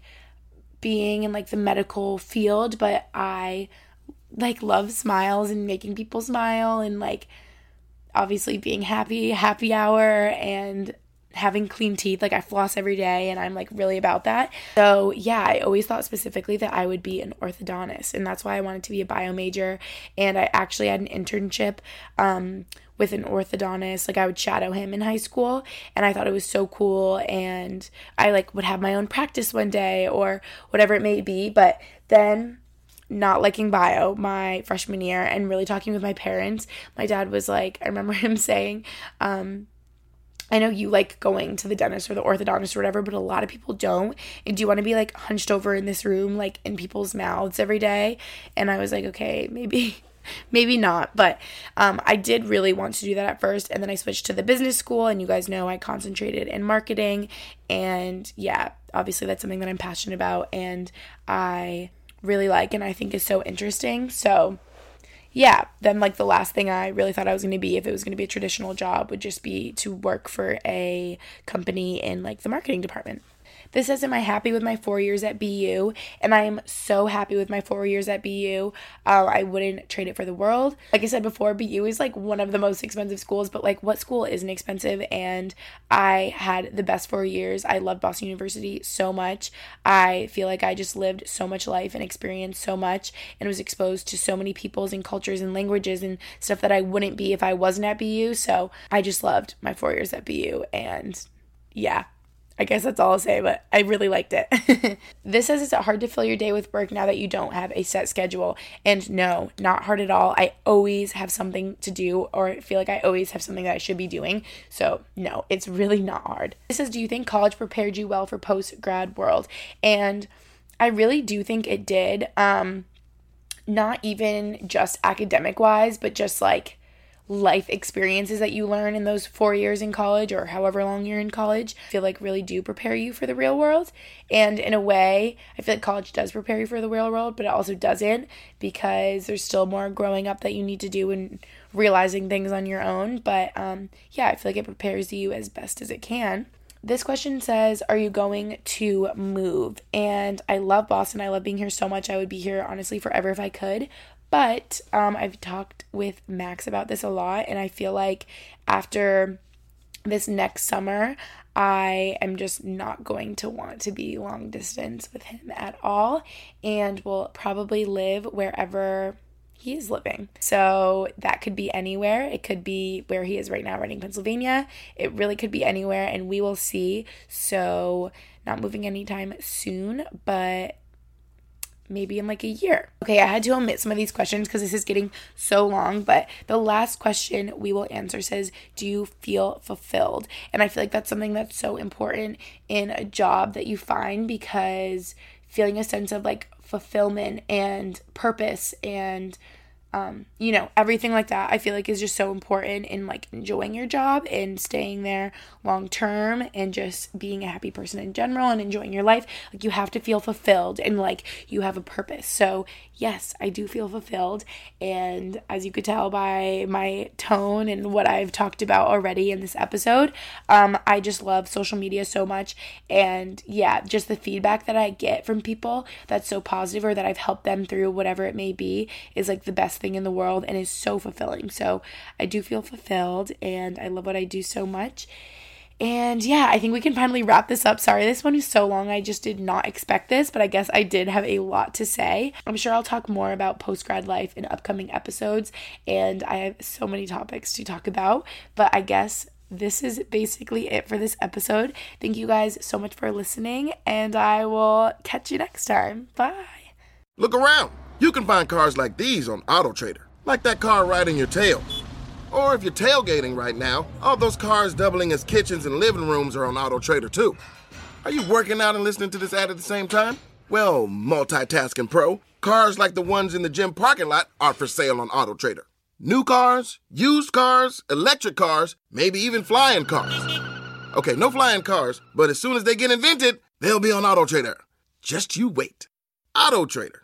S4: being in like the medical field. But I like love smiles and making people smile, and like obviously being happy, happy hour, and having clean teeth. Like, I floss every day and I'm like really about that. So yeah, I always thought specifically that I would be an orthodontist, and that's why I wanted to be a bio major. And I actually had an internship um with an orthodontist. Like, I would shadow him in high school, and I thought it was so cool, and I like would have my own practice one day or whatever it may be. But then not liking bio my freshman year and really talking with my parents, my dad was like, I remember him saying, um I know you like going to the dentist or the orthodontist or whatever, but a lot of people don't. And do you want to be like hunched over in this room, like in people's mouths every day? And I was like, okay, maybe, maybe not. But um, I did really want to do that at first. And then I switched to the business school, and you guys know I concentrated in marketing. And yeah, obviously that's something that I'm passionate about and I really like and I think is so interesting. So yeah, then like the last thing I really thought I was going to be, if it was going to be a traditional job, would just be to work for a company in like the marketing department. This says, am I happy with my four years at B U? And I am so happy with my four years at B U. Uh, I wouldn't trade it for the world. Like I said before, B U is like one of the most expensive schools, but like what school isn't expensive? And I had the best four years. I love Boston University so much. I feel like I just lived so much life and experienced so much and was exposed to so many peoples and cultures and languages and stuff that I wouldn't be if I wasn't at B U. So I just loved my four years at B U, and yeah. I guess that's all I'll say, but I really liked it. This says, is it hard to fill your day with work now that you don't have a set schedule? And no, not hard at all. I always have something to do, or feel like I always have something that I should be doing. So no, it's really not hard. This says, do you think college prepared you well for post-grad world? And I really do think it did. Um, not even just academic wise, but just like life experiences that you learn in those four years in college or however long you're in college, I feel like really do prepare you for the real world. And in a way, I feel like college does prepare you for the real world, but it also doesn't, because there's still more growing up that you need to do and realizing things on your own. But um, yeah, I feel like it prepares you as best as it can. This question says, are you going to move? And I love Boston. I love being here so much. I would be here honestly forever if I could. But um, I've talked with Max about this a lot, and I feel like after this next summer, I am just not going to want to be long distance with him at all, and will probably live wherever he is living. So that could be anywhere. It could be where he is right now, Reading, Pennsylvania. It really could be anywhere, and we will see. So not moving anytime soon, but maybe in like a year. Okay, I had to omit some of these questions because this is getting so long, but the last question we will answer says, do you feel fulfilled? And I feel like that's something that's so important in a job that you find, because feeling a sense of like fulfillment and purpose and Um, you know, everything like that, I feel like is just so important in like enjoying your job and staying there long term and just being a happy person in general and enjoying your life. Like, you have to feel fulfilled and like you have a purpose. So yes, I do feel fulfilled. And as you could tell by my tone and what I've talked about already in this episode, um, I just love social media so much. And yeah, just the feedback that I get from people that's so positive, or that I've helped them through whatever it may be, is like the best thing in the world and is so fulfilling. So I do feel fulfilled and I love what I do so much. And yeah, I think we can finally wrap this up. Sorry, this one is so long. I just did not expect this, but I guess I did have a lot to say. I'm sure I'll talk more about post-grad life in upcoming episodes, and I have so many topics to talk about, but I guess this is basically it for this episode. Thank you guys so much for listening, and I will catch you next time. Bye.
S5: Look around. You can find cars like these on AutoTrader, like that car riding your tail. Or if you're tailgating right now, all those cars doubling as kitchens and living rooms are on AutoTrader too. Are you working out and listening to this ad at the same time? Well, multitasking pro, cars like the ones in the gym parking lot are for sale on AutoTrader. New cars, used cars, electric cars, maybe even flying cars. Okay, no flying cars, but as soon as they get invented, they'll be on AutoTrader. Just you wait. AutoTrader.